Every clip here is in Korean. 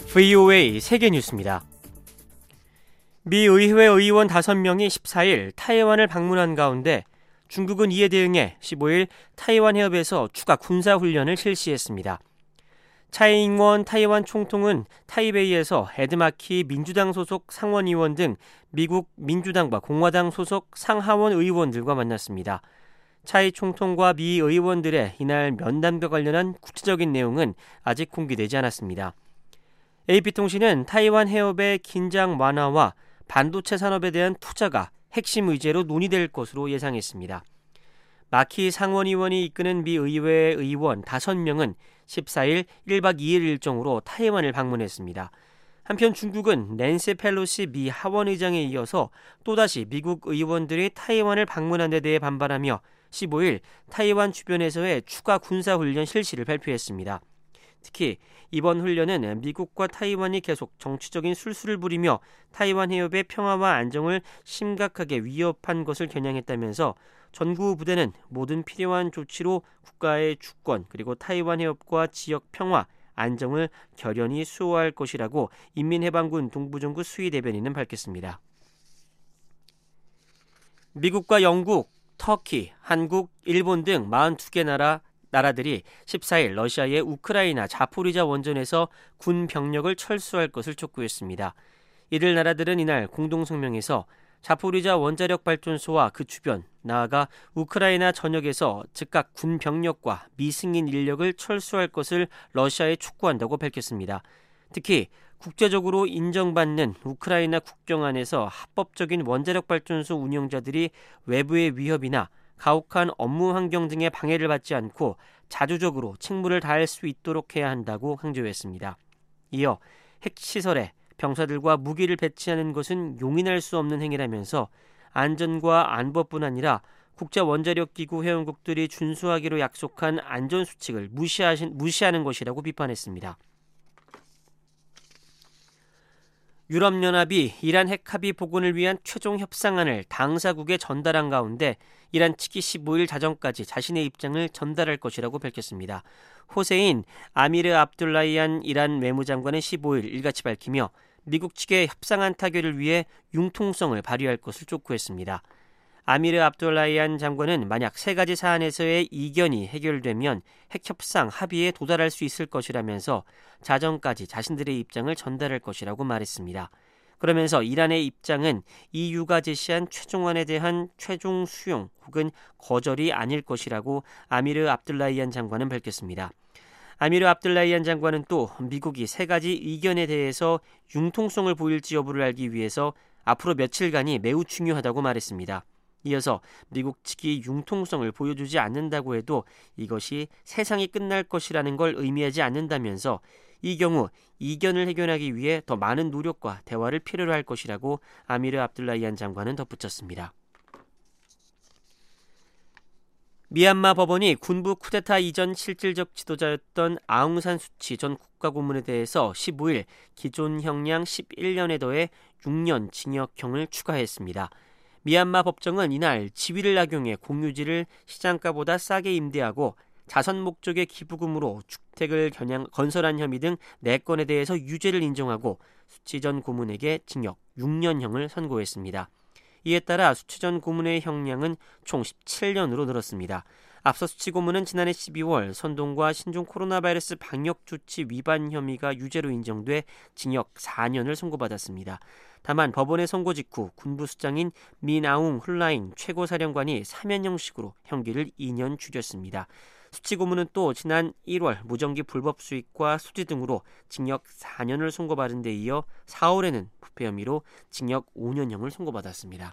VOA 세계뉴스입니다. 미 의회 의원 5명이 14일 타이완을 방문한 가운데 중국은 이에 대응해 15일 타이완 해협에서 추가 군사훈련을 실시했습니다. 차이잉원 타이완 총통은 타이베이에서 에드마키 민주당 소속 상원의원 등 미국 민주당과 공화당 소속 상하원 의원들과 만났습니다. 차이 총통과 미 의원들의 이날 면담과 관련한 구체적인 내용은 아직 공개되지 않았습니다. AP통신은 타이완 해협의 긴장 완화와 반도체 산업에 대한 투자가 핵심 의제로 논의될 것으로 예상했습니다. 마키 상원의원이 이끄는 미 의회 의원 5명은 14일 1박 2일 일정으로 타이완을 방문했습니다. 한편 중국은 낸시 펠로시 미 하원의장에 이어서 또다시 미국 의원들이 타이완을 방문한 데 대해 반발하며 15일 타이완 주변에서의 추가 군사훈련 실시를 발표했습니다. 특히 이번 훈련은 미국과 타이완이 계속 정치적인 술수를 부리며 타이완 해협의 평화와 안정을 심각하게 위협한 것을 겨냥했다면서 전구 부대는 모든 필요한 조치로 국가의 주권 그리고 타이완 해협과 지역 평화, 안정을 결연히 수호할 것이라고 인민해방군 동부정구 수위 대변인은 밝혔습니다. 미국과 영국, 터키, 한국, 일본 등 42개 나라들이 14일 러시아의 우크라이나 자포리자 원전에서 군 병력을 철수할 것을 촉구했습니다. 이들 나라들은 이날 공동성명에서 자포리자 원자력 발전소와 그 주변, 나아가 우크라이나 전역에서 즉각 군 병력과 미승인 인력을 철수할 것을 러시아에 촉구한다고 밝혔습니다. 특히 국제적으로 인정받는 우크라이나 국경 안에서 합법적인 원자력 발전소 운영자들이 외부의 위협이나 가혹한 업무 환경 등의 방해를 받지 않고 자주적으로 책무를 다할 수 있도록 해야 한다고 강조했습니다. 이어 핵시설에 병사들과 무기를 배치하는 것은 용인할 수 없는 행위라면서 안전과 안보뿐 아니라 국제원자력기구 회원국들이 준수하기로 약속한 안전수칙을 무시하는 것이라고 비판했습니다. 유럽연합이 이란 핵합의 복원을 위한 최종 협상안을 당사국에 전달한 가운데 이란 측이 15일 자정까지 자신의 입장을 전달할 것이라고 밝혔습니다. 호세인 아미르 압둘라히안 이란 외무장관은 15일 일같이 밝히며 미국 측의 협상안 타결을 위해 융통성을 발휘할 것을 촉구했습니다. 아미르 압둘라히안 장관은 만약 3가지 사안에서의 이견이 해결되면 핵협상 합의에 도달할 수 있을 것이라면서 자정까지 자신들의 입장을 전달할 것이라고 말했습니다. 그러면서 이란의 입장은 EU가 제시한 최종안에 대한 최종 수용 혹은 거절이 아닐 것이라고 아미르 압둘라히안 장관은 밝혔습니다. 아미르 압둘라히안 장관은 또 미국이 3가지 의견에 대해서 융통성을 보일지 여부를 알기 위해서 앞으로 며칠간이 매우 중요하다고 말했습니다. 이어서 미국 측이 융통성을 보여주지 않는다고 해도 이것이 세상이 끝날 것이라는 걸 의미하지 않는다면서 이 경우 이견을 해결하기 위해 더 많은 노력과 대화를 필요로 할 것이라고 아미르 압둘라히안 장관은 덧붙였습니다. 미얀마 법원이 군부 쿠데타 이전 실질적 지도자였던 아웅산 수치 전 국가고문에 대해서 15일 기존 형량 11년에 더해 6년 징역형을 추가했습니다. 미얀마 법정은 이날 지위를 악용해 공유지를 시장가보다 싸게 임대하고 자선 목적의 기부금으로 주택을 건설한 혐의 등 4건에 대해서 유죄를 인정하고 수치 전 고문에게 징역 6년형을 선고했습니다. 이에 따라 수치 전 고문의 형량은 총 17년으로 늘었습니다. 앞서 수치 고문은 지난해 12월 선동과 신종 코로나 바이러스 방역 조치 위반 혐의가 유죄로 인정돼 징역 4년을 선고받았습니다. 다만 법원의 선고 직후 군부 수장인 민아웅 훌라잉 최고사령관이 사면형식으로 형기를 2년 줄였습니다. 수치 고문은 또 지난 1월 무전기 불법 수입과 수지 등으로 징역 4년을 선고받은 데 이어 4월에는 부패 혐의로 징역 5년형을 선고받았습니다.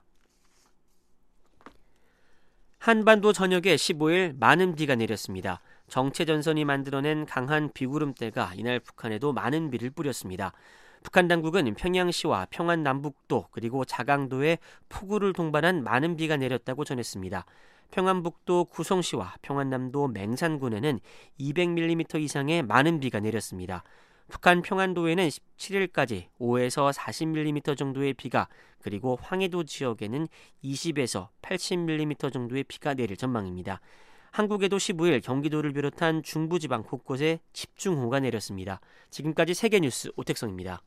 한반도 전역에 15일 많은 비가 내렸습니다. 정체전선이 만들어낸 강한 비구름대가 이날 북한에도 많은 비를 뿌렸습니다. 북한 당국은 평양시와 평안 남북도 그리고 자강도에 폭우를 동반한 많은 비가 내렸다고 전했습니다. 평안북도 구성시와 평안남도 맹산군에는 200mm 이상의 많은 비가 내렸습니다. 북한 평안도에는 17일까지 5에서 40mm 정도의 비가 그리고 황해도 지역에는 20에서 80mm 정도의 비가 내릴 전망입니다. 한국에도 15일 경기도를 비롯한 중부지방 곳곳에 집중호우가 내렸습니다. 지금까지 세계뉴스 오택성입니다.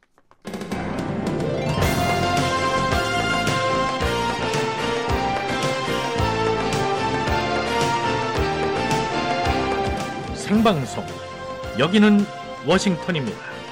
생방송, 여기는 워싱턴입니다.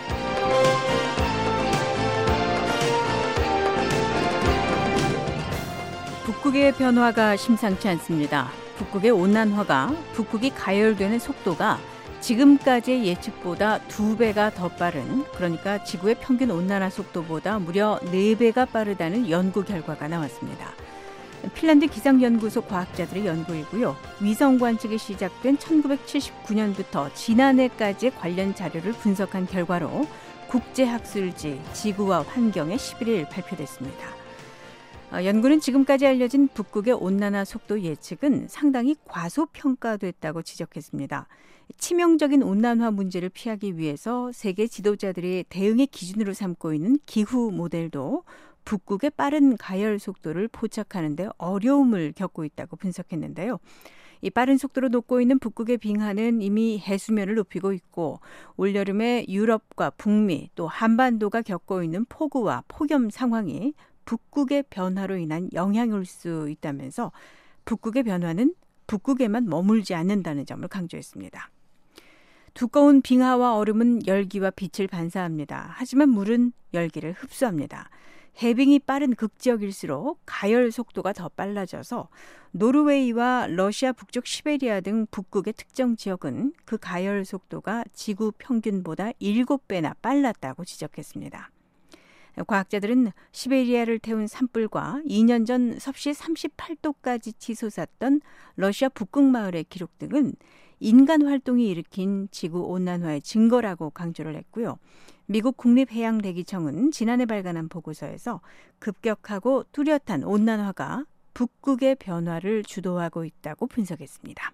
북극의 변화가 심상치 않습니다. 북극의 온난화가 북극이 가열되는 속도가 지금까지의 예측보다 2배가 더 빠른, 그러니까 지구의 평균 온난화 속도보다 무려 4배가 빠르다는 연구 결과가 나왔습니다. 핀란드 기상연구소 과학자들의 연구이고요. 위성 관측이 시작된 1979년부터 지난해까지 관련 자료를 분석한 결과로 국제학술지 지구와 환경에 11일 발표됐습니다. 연구는 지금까지 알려진 북극의 온난화 속도 예측은 상당히 과소평가됐다고 지적했습니다. 치명적인 온난화 문제를 피하기 위해서 세계 지도자들이 대응의 기준으로 삼고 있는 기후 모델도 북극의 빠른 가열 속도를 포착하는 데 어려움을 겪고 있다고 분석했는데요. 이 빠른 속도로 녹고 있는 북극의 빙하는 이미 해수면을 높이고 있고 올여름에 유럽과 북미 또 한반도가 겪고 있는 폭우와 폭염 상황이 북극의 변화로 인한 영향일 수 있다면서 북극의 변화는 북극에만 머물지 않는다는 점을 강조했습니다. 두꺼운 빙하와 얼음은 열기와 빛을 반사합니다. 하지만 물은 열기를 흡수합니다. 해빙이 빠른 극지역일수록 가열 속도가 더 빨라져서 노르웨이와 러시아 북쪽 시베리아 등 북극의 특정 지역은 그 가열 속도가 지구 평균보다 7배나 빨랐다고 지적했습니다. 과학자들은 시베리아를 태운 산불과 2년 전 섭씨 38도까지 치솟았던 러시아 북극 마을의 기록 등은 인간 활동이 일으킨 지구 온난화의 증거라고 강조를 했고요. 미국 국립해양대기청은 지난해 발간한 보고서에서 급격하고 뚜렷한 온난화가 북극의 변화를 주도하고 있다고 분석했습니다.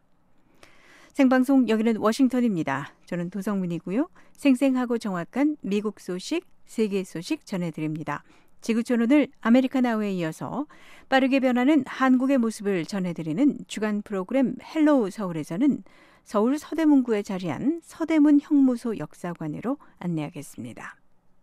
생방송 여기는 워싱턴입니다. 저는 도성민이고요. 생생하고 정확한 미국 소식, 세계 소식 전해드립니다. 지구촌 오늘 아메리카나우에 이어서 빠르게 변하는 한국의 모습을 전해드리는 주간 프로그램 헬로우 서울에서는 서울 서대문구에 자리한 서대문 형무소 역사관으로 안내하겠습니다.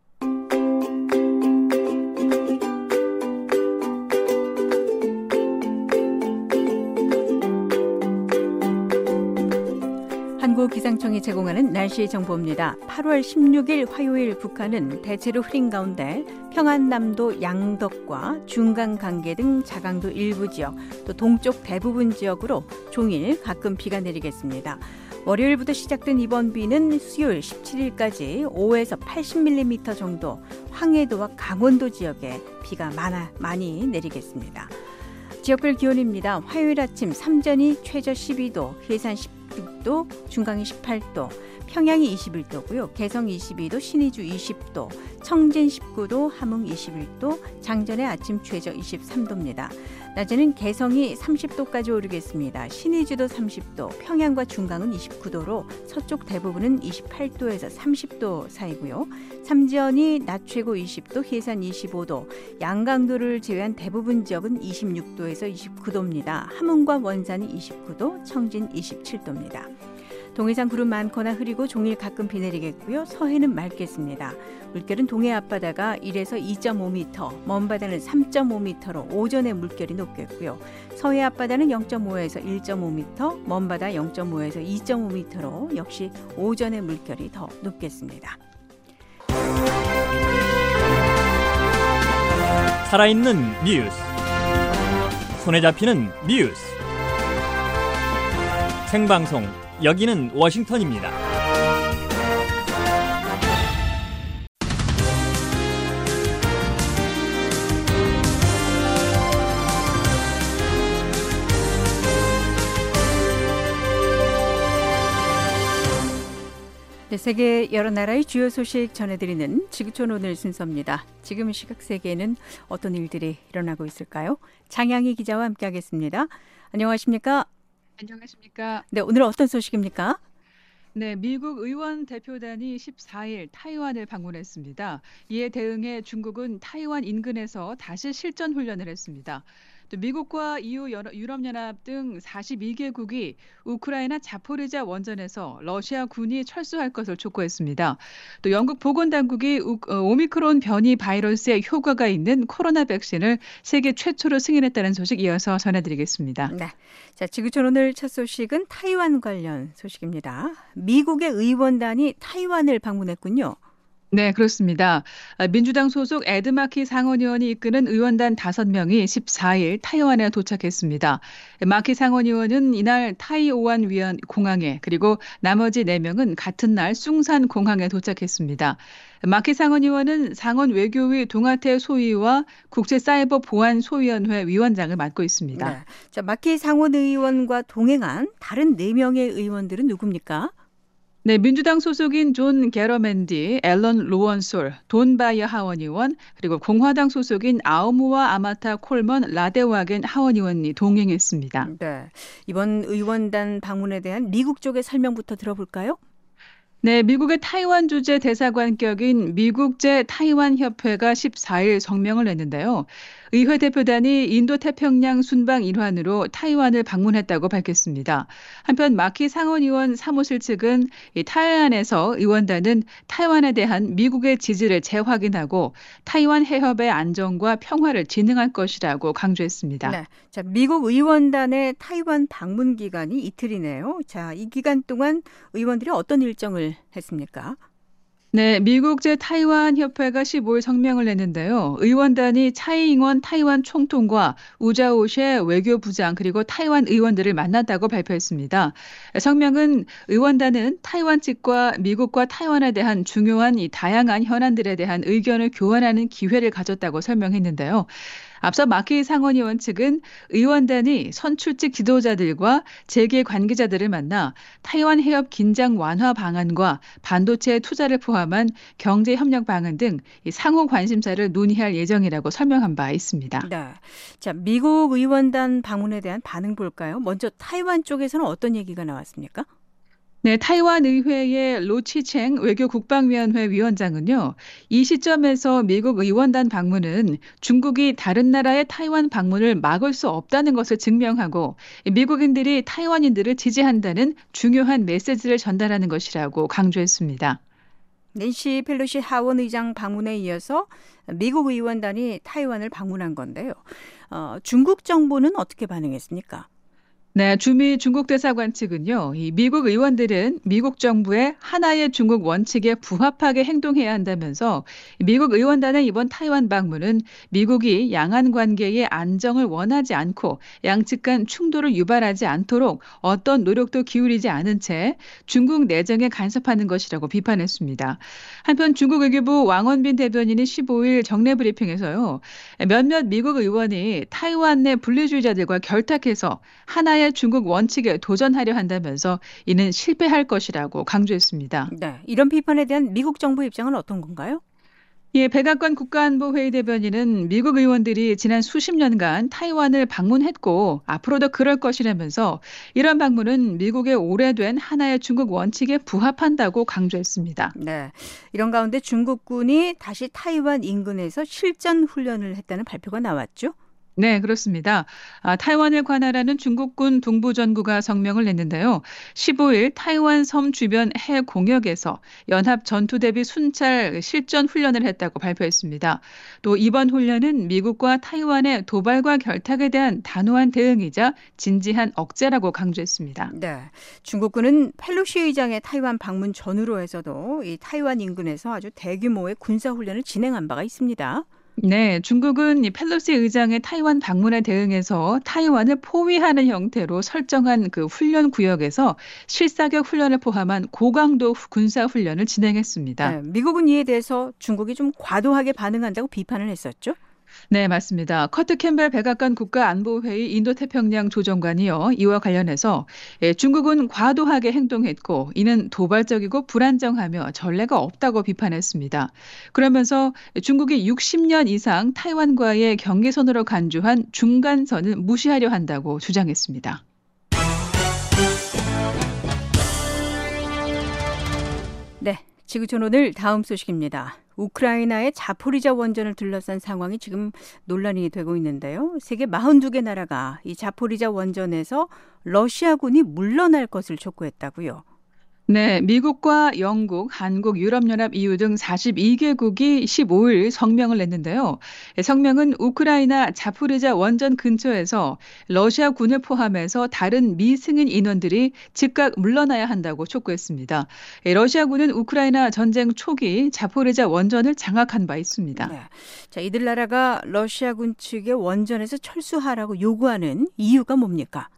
한국기상청이 제공하는 날씨 정보입니다. 8월 16일 화요일 북한은 대체로 흐린 가운데 평안남도 양덕과 중강 강계 등 자강도 일부 지역, 또 동쪽 대부분 지역으로 종일 가끔 비가 내리겠습니다. 월요일부터 시작된 이번 비는 수요일 17일까지 5에서 80mm 정도, 황해도와 강원도 지역에 비가 많이 내리겠습니다. 지역별 기온입니다. 화요일 아침 삼전이 최저 12도, 해산 16도, 중강이 18도, 평양이 21도고요. 개성 22도, 신의주 20도, 청진 19도, 함흥 21도, 장전의 아침 최저 23도입니다. 낮에는 개성이 30도까지 오르겠습니다. 신의주도 30도, 평양과 중강은 29도로 서쪽 대부분은 28도에서 30도 사이고요. 삼전이 낮 최고 20도, 해산 25도, 양강도를 제외한 대부분 지역은 26도에서 29도입니다. 함흥과 원산이 29도, 청진 27도입니다. 동해상 구름 많거나 흐리고 종일 가끔 비 내리겠고요. 서해는 맑겠습니다. 물결은 동해 앞바다가 1에서 2.5m, 먼바다는 3.5m로 오전에 물결이 높겠고요. 서해 앞바다는 0.5에서 1.5m, 먼바다 0.5에서 2.5m로 역시 오전에 물결이 더 높겠습니다. 살아있는 뉴스, 손에 잡히는 뉴스, 생방송 여기는 워싱턴입니다. 네, 세계 여러 나라의 주요 소식 전해드리는 지구촌 오늘 순서입니다. 지금 시각 세계에는 어떤 일들이 일어나고 있을까요? 장양희 기자와 함께하겠습니다. 안녕하십니까? 안녕하십니까? 네, 오늘 어떤 소식입니까? 네, 미국 의원 대표단이 14일 타이완을 방문했습니다. 이에 대응해 중국은 타이완 인근에서 다시 실전 훈련을 했습니다. 또 미국과 EU 유럽연합 등 42개국이 우크라이나 자포리자 원전에서 러시아 군이 철수할 것을 촉구했습니다. 또 영국 보건당국이 오미크론 변이 바이러스에 효과가 있는 코로나 백신을 세계 최초로 승인했다는 소식 이어서 전해드리겠습니다. 네. 자, 지구촌 오늘 첫 소식은 타이완 관련 소식입니다. 미국의 의원단이 타이완을 방문했군요. 네, 그렇습니다. 민주당 소속 에드마키 상원의원이 이끄는 의원단 5명이 14일 타이완에 도착했습니다. 마키 상원의원은 이날 타이오완 공항에 그리고 나머지 4명은 같은 날 숭산 공항에 도착했습니다. 마키 상원의원은 상원 외교위 동아태 소위와 국제사이버보안소위원회 위원장을 맡고 있습니다. 네. 자, 마키 상원의원과 동행한 다른 4명의 의원들은 누굽니까? 네, 민주당 소속인 존 게러맨디, 앨런 로원솔, 돈 바이어 하원의원, 그리고 공화당 소속인 아우무와 아마타 콜먼 라데와겐 하원의원이 동행했습니다. 네, 이번 의원단 방문에 대한 미국 쪽의 설명부터 들어볼까요? 네, 미국의 타이완 주재 대사관격인 미국제 타이완 협회가 14일 성명을 냈는데요. 의회 대표단이 인도태평양 순방 일환으로 타이완을 방문했다고 밝혔습니다. 한편 마키 상원의원 사무실 측은 타이완에서 의원단은 타이완에 대한 미국의 지지를 재확인하고 타이완 해협의 안정과 평화를 진흥할 것이라고 강조했습니다. 네, 자, 미국 의원단의 타이완 방문 기간이 이틀이네요. 자, 이 기간 동안 의원들이 어떤 일정을 했습니까? 네, 미국제 타이완 협회가 15일 성명을 냈는데요. 의원단이 차이잉원 타이완 총통과 우자오셰 외교부장 그리고 타이완 의원들을 만났다고 발표했습니다. 성명은 의원단은 타이완 측과 미국과 타이완에 대한 중요한 이 다양한 현안들에 대한 의견을 교환하는 기회를 가졌다고 설명했는데요. 앞서 마키 상원의원 측은 의원단이 선출직 지도자들과 재계 관계자들을 만나 타이완 해협 긴장 완화 방안과 반도체 투자를 포함한 경제 협력 방안 등 상호 관심사를 논의할 예정이라고 설명한 바 있습니다. 네. 자, 미국 의원단 방문에 대한 반응 볼까요? 먼저 타이완 쪽에서는 어떤 얘기가 나왔습니까? 네, 타이완 의회의 로치챙 외교국방위원회 위원장은요, 이 시점에서 미국 의원단 방문은 중국이 다른 나라의 타이완 방문을 막을 수 없다는 것을 증명하고 미국인들이 타이완인들을 지지한다는 중요한 메시지를 전달하는 것이라고 강조했습니다. 낸시 펠로시 하원 의장 방문에 이어서 미국 의원단이 타이완을 방문한 건데요. 중국 정부는 어떻게 반응했습니까? 네, 주미 중국 대사관 측은요, 이 미국 의원들은 미국 정부의 하나의 중국 원칙에 부합하게 행동해야 한다면서 미국 의원단의 이번 타이완 방문은 미국이 양안 관계의 안정을 원하지 않고 양측 간 충돌을 유발하지 않도록 어떤 노력도 기울이지 않은 채 중국 내정에 간섭하는 것이라고 비판했습니다. 한편 중국 외교부 왕원빈 대변인이 15일 정례 브리핑에서요, 몇몇 미국 의원이 타이완 내 분리주의자들과 결탁해서 하나의 중국 원칙에 도전하려 한다면서 이는 실패할 것이라고 강조했습니다. 네, 이런 비판에 대한 미국 정부 입장은 어떤 건가요? 예, 백악관 국가안보회의 대변인은 미국 의원들이 지난 수십 년간 타이완을 방문했고 앞으로도 그럴 것이라면서 이런 방문은 미국의 오래된 하나의 중국 원칙에 부합한다고 강조했습니다. 네, 이런 가운데 중국군이 다시 타이완 인근에서 실전 훈련을 했다는 발표가 나왔죠? 네, 그렇습니다. 타이완을 관할하는 중국군 동부전구가 성명을 냈는데요. 15일 타이완 섬 주변 해 공역에서 연합 전투 대비 순찰 실전 훈련을 했다고 발표했습니다. 또 이번 훈련은 미국과 타이완의 도발과 결탁에 대한 단호한 대응이자 진지한 억제라고 강조했습니다. 네, 중국군은 펠로시 의장의 타이완 방문 전후로 해서도 이 타이완 인근에서 아주 대규모의 군사 훈련을 진행한 바가 있습니다. 네, 중국은 이 펠로시 의장의 타이완 방문에 대응해서 타이완을 포위하는 형태로 설정한 그 훈련 구역에서 실사격 훈련을 포함한 고강도 군사 훈련을 진행했습니다. 네, 미국은 이에 대해서 중국이 좀 과도하게 반응한다고 비판을 했었죠. 네, 맞습니다. 커트 캠벨 백악관 국가안보회의 인도태평양 조정관이요, 이와 관련해서 중국은 과도하게 행동했고 이는 도발적이고 불안정하며 전례가 없다고 비판했습니다. 그러면서 중국이 60년 이상 타이완과의 경계선으로 간주한 중간선을 무시하려 한다고 주장했습니다. 네. 지구촌 오늘 다음 소식입니다. 우크라이나의 자포리자 원전을 둘러싼 상황이 지금 논란이 되고 있는데요. 세계 42개 나라가 이 자포리자 원전에서 러시아군이 물러날 것을 촉구했다고요. 네, 미국과 영국, 한국, 유럽연합, EU 등 42개국이 15일 성명을 냈는데요. 성명은 우크라이나 자포리자 원전 근처에서 러시아 군을 포함해서 다른 미승인 인원들이 즉각 물러나야 한다고 촉구했습니다. 러시아군은 우크라이나 전쟁 초기 자포리자 원전을 장악한 바 있습니다. 네. 자, 이들 나라가 러시아군 측의 원전에서 철수하라고 요구하는 이유가 뭡니까?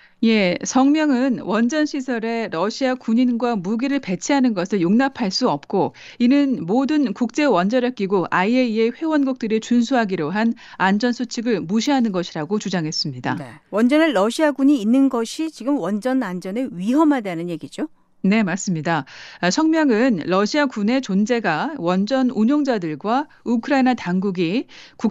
예, 성명은 원전 시설에 러시아 군인과 무기를 배치하는 것을 용납할 수 없고 이는 모든 국제 원자력 기구 IAEA 회원국들이 준수하기로 한 안전 수칙을 무시하는 것이라고 주장했습니다. 네. 원전에 러시아군이 있는 것이 지금 원전 안전에 위험하다는 얘기죠? 네, 맞습니다. 성명은 러시아 군의 존재가 원전 운용자들과 우크라이나 당국이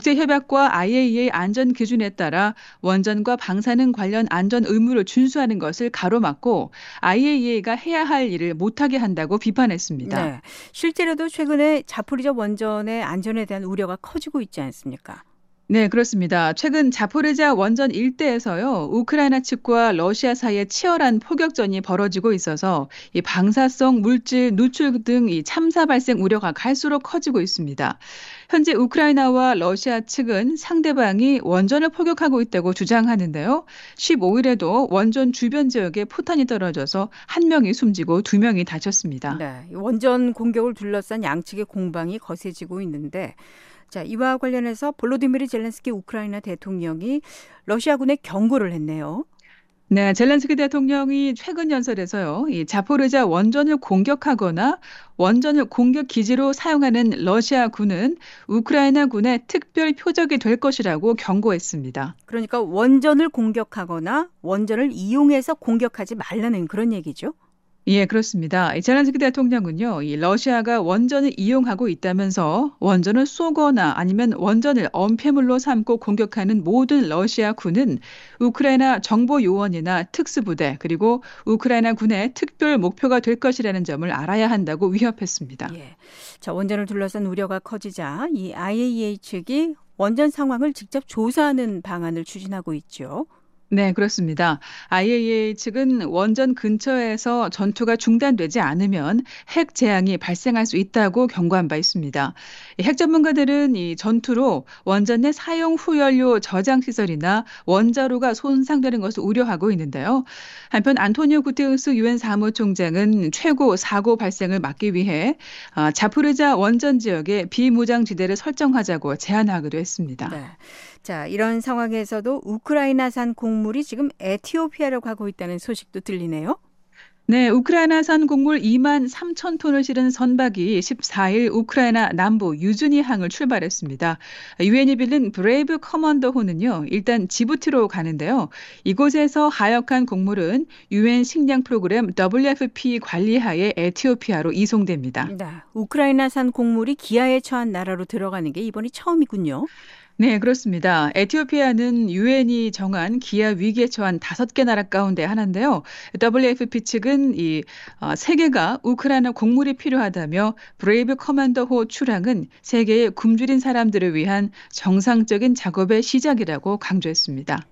국제협약과 IAEA 안전 기준에 따라 원전과 방사능 관련 안전 의무를 준수하는 것을 가로막고 IAEA가 해야 할 일을 못하게 한다고 비판했습니다. 네. 실제로도 최근에 자포리자 원전의 안전에 대한 우려가 커지고 있지 않습니까? 네, 그렇습니다. 최근 자포리자 원전 일대에서요, 우크라이나 측과 러시아 사이에 치열한 포격전이 벌어지고 있어서 이 방사성 물질 누출 등 이 참사 발생 우려가 갈수록 커지고 있습니다. 현재 우크라이나와 러시아 측은 상대방이 원전을 포격하고 있다고 주장하는데요. 15일에도 원전 주변 지역에 포탄이 떨어져서 한 명이 숨지고 두 명이 다쳤습니다. 네, 원전 공격을 둘러싼 양측의 공방이 거세지고 있는데 자, 이와 관련해서 볼로디미르 젤렌스키 우크라이나 대통령이 러시아군에 경고를 했네요. 네, 젤렌스키 대통령이 최근 연설에서요, 이 자포리자 원전을 공격하거나 원전을 공격 기지로 사용하는 러시아 군은 우크라이나 군의 특별 표적이 될 것이라고 경고했습니다. 그러니까 원전을 공격하거나 원전을 이용해서 공격하지 말라는 그런 얘기죠. 예, 그렇습니다. 젤렌스키 대통령은요, 이 러시아가 원전을 이용하고 있다면서 원전을 쏘거나 아니면 원전을 엄폐물로 삼고 공격하는 모든 러시아 군은 우크라이나 정보 요원이나 특수부대 그리고 우크라이나 군의 특별 목표가 될 것이라는 점을 알아야 한다고 위협했습니다. 예. 자, 원전을 둘러싼 우려가 커지자 이 IAEA 측이 원전 상황을 직접 조사하는 방안을 추진하고 있죠. 네, 그렇습니다. IAEA 측은 원전 근처에서 전투가 중단되지 않으면 핵 재앙이 발생할 수 있다고 경고한 바 있습니다. 핵 전문가들은 이 전투로 원전 내 사용 후연료 저장 시설이나 원자로가 손상되는 것을 우려하고 있는데요. 한편 안토니오 구테우스 유엔 사무총장은 최고 사고 발생을 막기 위해 자포리자 원전 지역에 비무장지대를 설정하자고 제안하기도 했습니다. 네. 자, 이런 상황에서도 우크라이나산 곡물이 지금 에티오피아로 가고 있다는 소식도 들리네요. 네, 우크라이나산 곡물 2만 3천 톤을 실은 선박이 14일 우크라이나 남부 유즈니항을 출발했습니다. 유엔이 빌린 브레이브 커먼더호는요, 일단 지부티로 가는데요. 이곳에서 하역한 곡물은 유엔 식량 프로그램 WFP 관리하에 에티오피아로 이송됩니다. 네, 우크라이나산 곡물이 기아에 처한 나라로 들어가는 게 이번이 처음이군요. 네, 그렇습니다. 에티오피아는 유엔이 정한 기아 위기에 처한 5개 나라 가운데 하나인데요. WFP 측은 이 세계가 우크라이나 곡물이 필요하다며 브레이브 커맨더호 출항은 세계의 굶주린 사람들을 위한 정상적인 작업의 시작이라고 강조했습니다.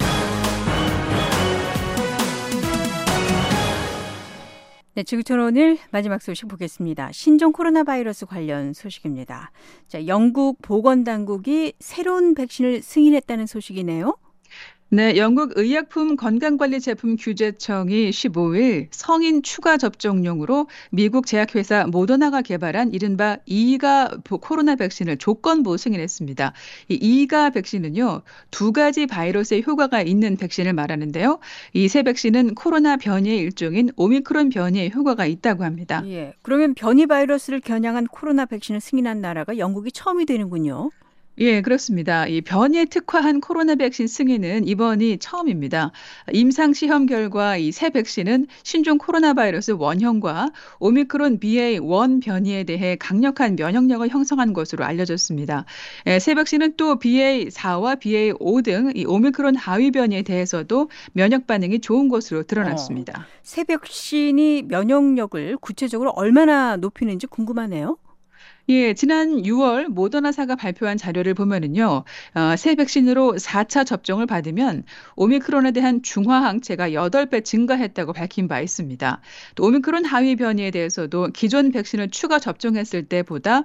네, 지구촌 오늘 마지막 소식 보겠습니다. 신종 코로나 바이러스 관련 소식입니다. 자, 영국 보건당국이 새로운 백신을 승인했다는 소식이네요. 네, 영국 의약품 건강관리제품 규제청이 15일 성인 추가 접종용으로 미국 제약회사 모더나가 개발한 이른바 2가 코로나 백신을 조건부 승인했습니다. 이 2가 백신은요, 2가지 바이러스의 효과가 있는 백신을 말하는데요. 이 새 백신은 코로나 변이의 일종인 오미크론 변이의 효과가 있다고 합니다. 예, 그러면 변이 바이러스를 겨냥한 코로나 백신을 승인한 나라가 영국이 처음이 되는군요. 예, 그렇습니다. 이 변이에 특화한 코로나 백신 승인은 이번이 처음입니다. 임상시험 결과 이 새 백신은 신종 코로나 바이러스 원형과 오미크론 BA.1 변이에 대해 강력한 면역력을 형성한 것으로 알려졌습니다. 새 백신은 또 BA.4와 BA.5 등 이 오미크론 하위 변이에 대해서도 면역 반응이 좋은 것으로 드러났습니다. 새 백신이 면역력을 구체적으로 얼마나 높이는지 궁금하네요. 예, 지난 6월 모더나사가 발표한 자료를 보면은요, 새 백신으로 4차 접종을 받으면 오미크론에 대한 중화 항체가 8배 증가했다고 밝힌 바 있습니다. 또 오미크론 하위 변이에 대해서도 기존 백신을 추가 접종했을 때보다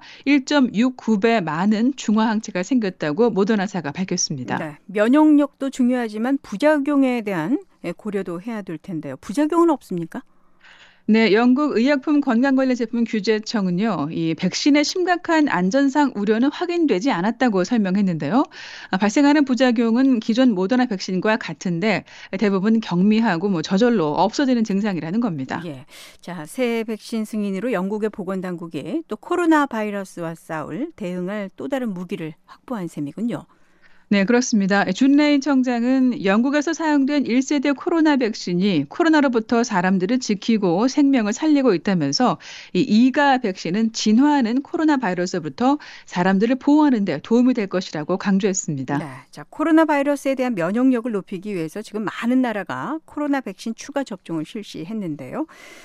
1.69배 많은 중화 항체가 생겼다고 모더나사가 밝혔습니다. 네, 면역력도 중요하지만 부작용에 대한 고려도 해야 될 텐데요. 부작용은 없습니까? 네, 영국 의약품건강관리제품 규제청은요, 이 백신의 심각한 안전상 우려는 확인되지 않았다고 설명했는데요. 발생하는 부작용은 기존 모더나 백신과 같은데 대부분 경미하고 저절로 없어지는 증상이라는 겁니다. 예. 자, 새 백신 승인으로 영국의 보건당국이 또 코로나 바이러스와 싸울 대응할 또 다른 무기를 확보한 셈이군요. 네, 그렇습니다. 준 레인 청장은 영국에서 사용된 1세대 코로나 백신이 코로나로부터 사람들을 지키고 생명을 살리고 있다면서 이 2가 백신은 진화하는 코로나 바이러스부터 사람들을 보호하는 데 도움이 될 것이라고 강조했습니다. 네, 자, 코로나 바이러스에 대한 면역력을 높이기 위해서 지금 많은 나라가 코로나 백신 추가 접종을 실시했는데요.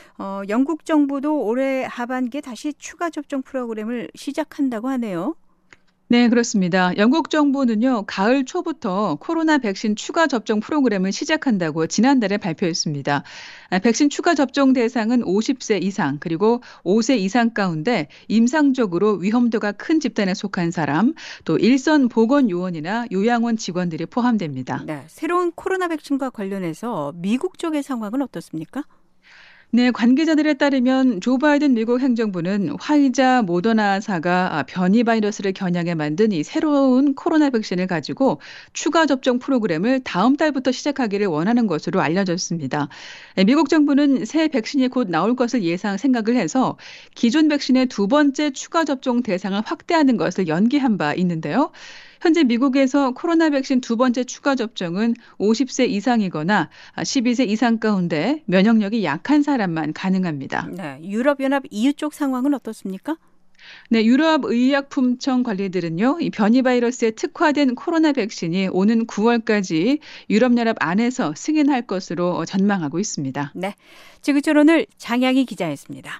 영국 정부도 올해 하반기에 다시 추가 접종 프로그램을 시작한다고 하네요. 네, 그렇습니다. 영국 정부는요, 가을 초부터 코로나 백신 추가 접종 프로그램을 시작한다고 지난달에 발표했습니다. 백신 추가 접종 대상은 50세 이상, 그리고 5세 이상 가운데 임상적으로 위험도가 큰 집단에 속한 사람, 또 일선 보건요원이나 요양원 직원들이 포함됩니다. 네, 새로운 코로나 백신과 관련해서 미국 쪽의 상황은 어떻습니까? 네, 관계자들에 따르면 조 바이든 미국 행정부는 화이자 모더나사가 변이 바이러스를 겨냥해 만든 이 새로운 코로나 백신을 가지고 추가 접종 프로그램을 다음 달부터 시작하기를 원하는 것으로 알려졌습니다. 미국 정부는 새 백신이 곧 나올 것을 생각을 해서 기존 백신의 두 번째 추가 접종 대상을 확대하는 것을 연기한 바 있는데요. 현재 미국에서 코로나 백신 두 번째 추가 접종은 50세 이상이거나 12세 이상 가운데 면역력이 약한 사람만 가능합니다. 네, 유럽연합 EU 쪽 상황은 어떻습니까? 네, 유럽의약품청 관리들은요, 이 변이 바이러스에 특화된 코로나 백신이 오는 9월까지 유럽연합 안에서 승인할 것으로 전망하고 있습니다. 네, 지구촌 오늘 장양희 기자였습니다.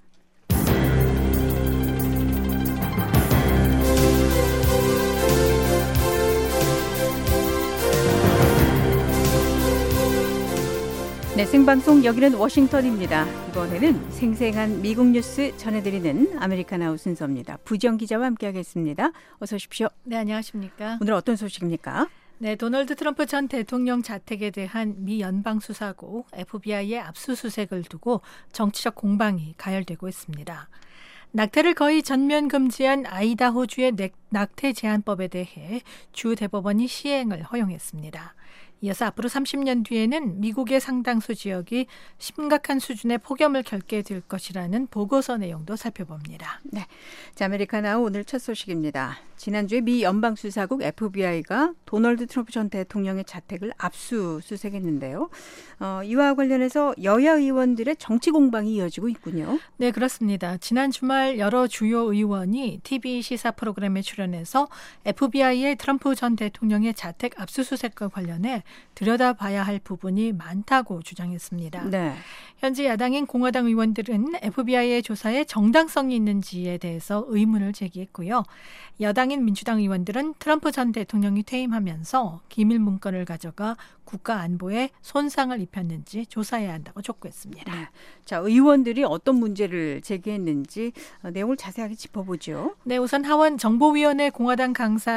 네, 생방송 여기는 워싱턴입니다. 이번에는 생생한 미국 뉴스 전해드리는 아메리카나우 순서입니다. 부정 기자와 함께하겠습니다. 어서 오십시오. 네, 안녕하십니까. 오늘 어떤 소식입니까? 네, 도널드 트럼프 전 대통령 자택에 대한 미 연방수사국 FBI의 압수수색을 두고 정치적 공방이 가열되고 있습니다. 낙태를 거의 전면 금지한 아이다호주의 낙태 제한법에 대해 주 대법원이 시행을 허용했습니다. 이어서 앞으로 30년 뒤에는 미국의 상당수 지역이 심각한 수준의 폭염을 겪게 될 것이라는 보고서 내용도 살펴봅니다. 네, 자, 아메리카나우 오늘 첫 소식입니다. 지난주에 미 연방수사국 FBI가 도널드 트럼프 전 대통령의 자택을 압수수색했는데요. 이와 관련해서 여야 의원들의 정치 공방이 이어지고 있군요. 네, 그렇습니다. 지난 주말 여러 주요 의원이 TV 시사 프로그램에 출연해서 FBI의 트럼프 전 대통령의 자택 압수수색과 관련해 들여다봐야 할 부분이 많다고 주장했습니다. 네. 현재 야당인 공화당 의원들은 FBI의 조사에 정당성이 있는지에 대해서 의문을 제기했고요. 여당인 민주당 의원들은 트럼프 전 대통령이 퇴임하면서 기밀 문건을 가져가 국가 안보에 손상을 입혔는지 조사해야 한다고 촉구했습니다. 네. 자, 의원들이 어떤 문제를 제기했는지 내용을 자세하게 짚어보죠. 네, 우선 하원 정보위원회 공화당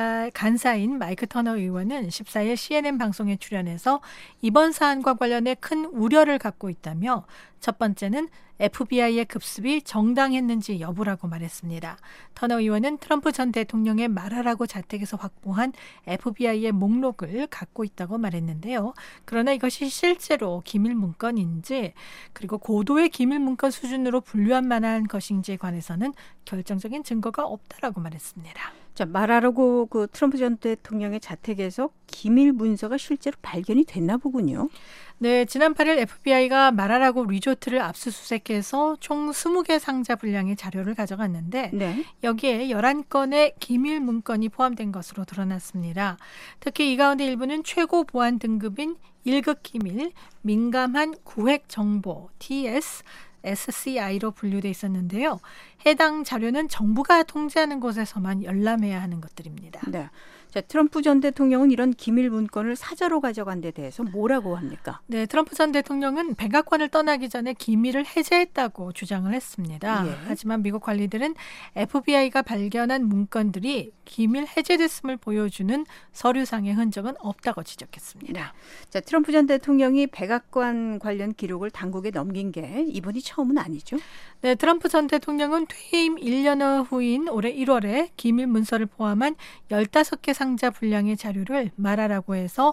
간사인 마이크 터너 의원은 14일 CNN 방송에 출연해서 이번 사안과 관련해 큰 우려를 갖고 있다며 첫 번째는 FBI의 급습이 정당했는지 여부라고 말했습니다. 터너 의원은 트럼프 전 대통령의 말하라고 자택에서 확보한 FBI의 목록을 갖고 있다고 말했는데요. 그러나 이것이 실제로 기밀 문건인지 그리고 고도의 기밀 문건 수준으로 분류할 만한 것인지에 관해서는 결정적인 증거가 없다라고 말했습니다. 자, 말하라고 그 트럼프 전 대통령의 자택에서 기밀 문서가 실제로 발견이 됐나 보군요. 네, 지난 8일 FBI가 마라라고 리조트를 압수수색해서 총 20개 상자 분량의 자료를 가져갔는데 네. 여기에 11건의 기밀 문건이 포함된 것으로 드러났습니다. 특히 이 가운데 일부는 최고 보안 등급인 1급 기밀, 민감한 구획 정보, TS, SCI로 분류돼 있었는데요. 해당 자료는 정부가 통제하는 곳에서만 열람해야 하는 것들입니다. 네. 자, 트럼프 전 대통령은 이런 기밀 문건을 사저로 가져간 데 대해서 뭐라고 합니까? 네, 트럼프 전 대통령은 백악관을 떠나기 전에 기밀을 해제했다고 주장을 했습니다. 예. 하지만 미국 관리들은 FBI가 발견한 문건들이 기밀 해제됐음을 보여주는 서류상의 흔적은 없다고 지적했습니다. 자, 트럼프 전 대통령이 백악관 관련 기록을 당국에 넘긴 게 이번이 처음은 아니죠? 네, 트럼프 전 대통령은 퇴임 1년여 후인 올해 1월에 기밀 문서를 포함한 15개 상자 분량의 자료를 마라라고 해서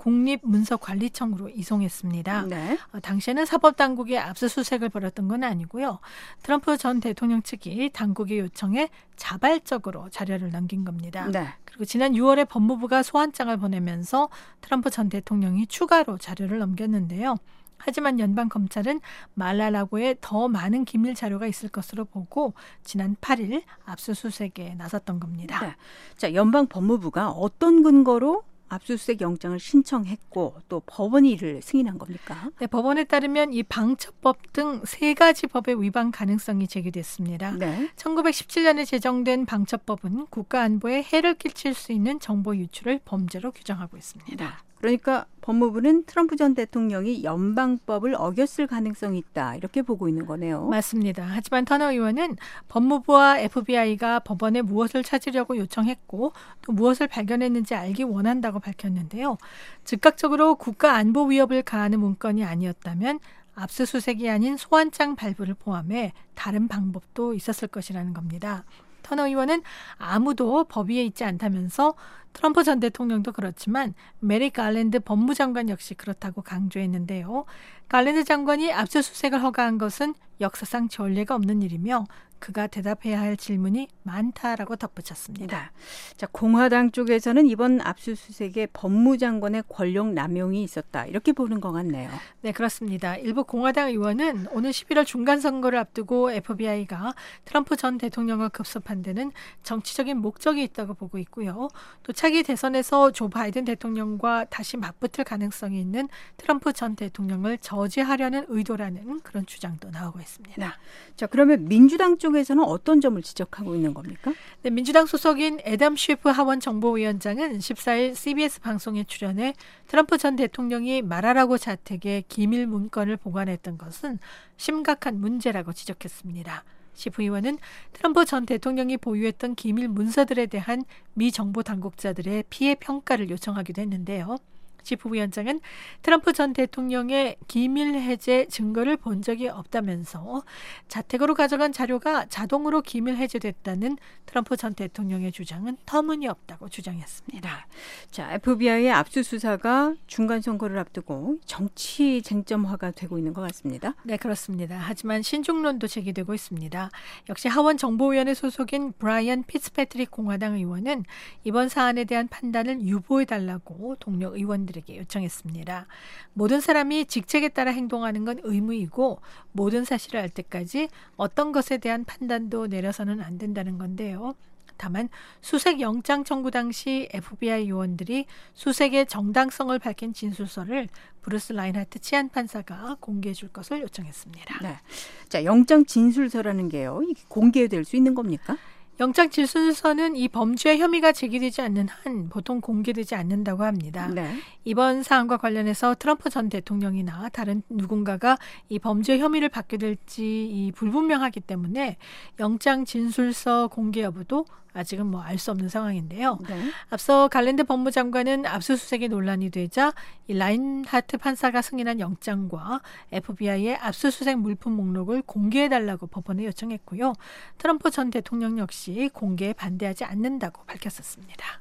국립문서관리청으로 이송했습니다. 네. 당시에는 사법당국이 압수수색을 벌였던 건 아니고요. 트럼프 전 대통령 측이 당국의 요청에 자발적으로 자료를 넘긴 겁니다. 네. 그리고 지난 6월에 법무부가 소환장을 보내면서 트럼프 전 대통령이 추가로 자료를 넘겼는데요. 하지만 연방검찰은 말라라고에 더 많은 기밀 자료가 있을 것으로 보고 지난 8일 압수수색에 나섰던 겁니다. 네. 자, 연방 법무부가 어떤 근거로 압수수색 영장을 신청했고 또 법원이 이를 승인한 겁니까? 네, 법원에 따르면 이 방첩법 등 3가지 법의 위반 가능성이 제기됐습니다. 네. 1917년에 제정된 방첩법은 국가안보에 해를 끼칠 수 있는 정보 유출을 범죄로 규정하고 있습니다. 그러니까 법무부는 트럼프 전 대통령이 연방법을 어겼을 가능성이 있다 이렇게 보고 있는 거네요. 맞습니다. 하지만 터너 의원은 법무부와 FBI가 법원에 무엇을 찾으려고 요청했고 또 무엇을 발견했는지 알기 원한다고 밝혔는데요. 즉각적으로 국가안보 위협을 가하는 문건이 아니었다면 압수수색이 아닌 소환장 발부를 포함해 다른 방법도 있었을 것이라는 겁니다. 터너 의원은 아무도 법 위에 있지 않다면서 트럼프 전 대통령도 그렇지만 메리 갈랜드 법무장관 역시 그렇다고 강조했는데요. 갈랜드 장관이 압수수색을 허가한 것은 역사상 전례가 없는 일이며 그가 대답해야 할 질문이 많다라고 덧붙였습니다. 자, 공화당 쪽에서는 이번 압수수색에 법무장관의 권력 남용이 있었다 이렇게 보는 것 같네요. 네, 그렇습니다. 일부 공화당 의원은 오늘 11월 중간선거를 앞두고 FBI가 트럼프 전 대통령과 급습한 데는 정치적인 목적이 있다고 보고 있고요. 또 차기 대선에서 조 바이든 대통령과 다시 맞붙을 가능성이 있는 트럼프 전 대통령을 저지하려는 의도라는 그런 주장도 나오고 있습니다. 자, 그러면 민주당 쪽에서는 어떤 점을 지적하고 있는 겁니까? 네, 민주당 소속인 애덤 쉬프 하원 정보위원장은 14일 CBS 방송에 출연해 트럼프 전 대통령이 말하라고 자택에 기밀 문건을 보관했던 것은 심각한 문제라고 지적했습니다. 시프 의원은 트럼프 전 대통령이 보유했던 기밀 문서들에 대한 미 정보 당국자들의 피해 평가를 요청하기도 했는데요. 시프 위원장은 트럼프 전 대통령의 기밀 해제 증거를 본 적이 없다면서 자택으로 가져간 자료가 자동으로 기밀 해제됐다는 트럼프 전 대통령의 주장은 터무니없다고 주장했습니다. 자, FBI의 압수수사가 중간 선거를 앞두고 정치 쟁점화가 되고 있는 것 같습니다. 네, 그렇습니다. 하지만 신중론도 제기되고 있습니다. 역시 하원 정보위원회 소속인 브라이언 피츠패트릭 공화당 의원은 이번 사안에 대한 판단을 유보해달라고 동료 의원들에게 요청했습니다. 모든 사람이 직책에 따라 행동하는 건 의무이고 모든 사실을 알 때까지 어떤 것에 대한 판단도 내려서는 안 된다는 건데요. 다만 수색 영장 청구 당시 FBI 요원들이 수색의 정당성을 밝힌 진술서를 브루스 라인하트 치안판사가 공개해 줄 것을 요청했습니다. 네. 자, 영장 진술서라는 게요. 이게 공개될 수 있는 겁니까? 영장 진술서는 이 범죄 혐의가 제기되지 않는 한 보통 공개되지 않는다고 합니다. 네. 이번 사안과 관련해서 트럼프 전 대통령이나 다른 누군가가 이 범죄 혐의를 받게 될지 불분명하기 때문에 영장 진술서 공개 여부도 아직은 알 수 없는 상황인데요. 네. 앞서 갈랜드 법무장관은 압수수색이 논란이 되자 이 라인하트 판사가 승인한 영장과 FBI의 압수수색 물품 목록을 공개해달라고 법원에 요청했고요. 트럼프 전 대통령 역시 공개에 반대하지 않는다고 밝혔었습니다.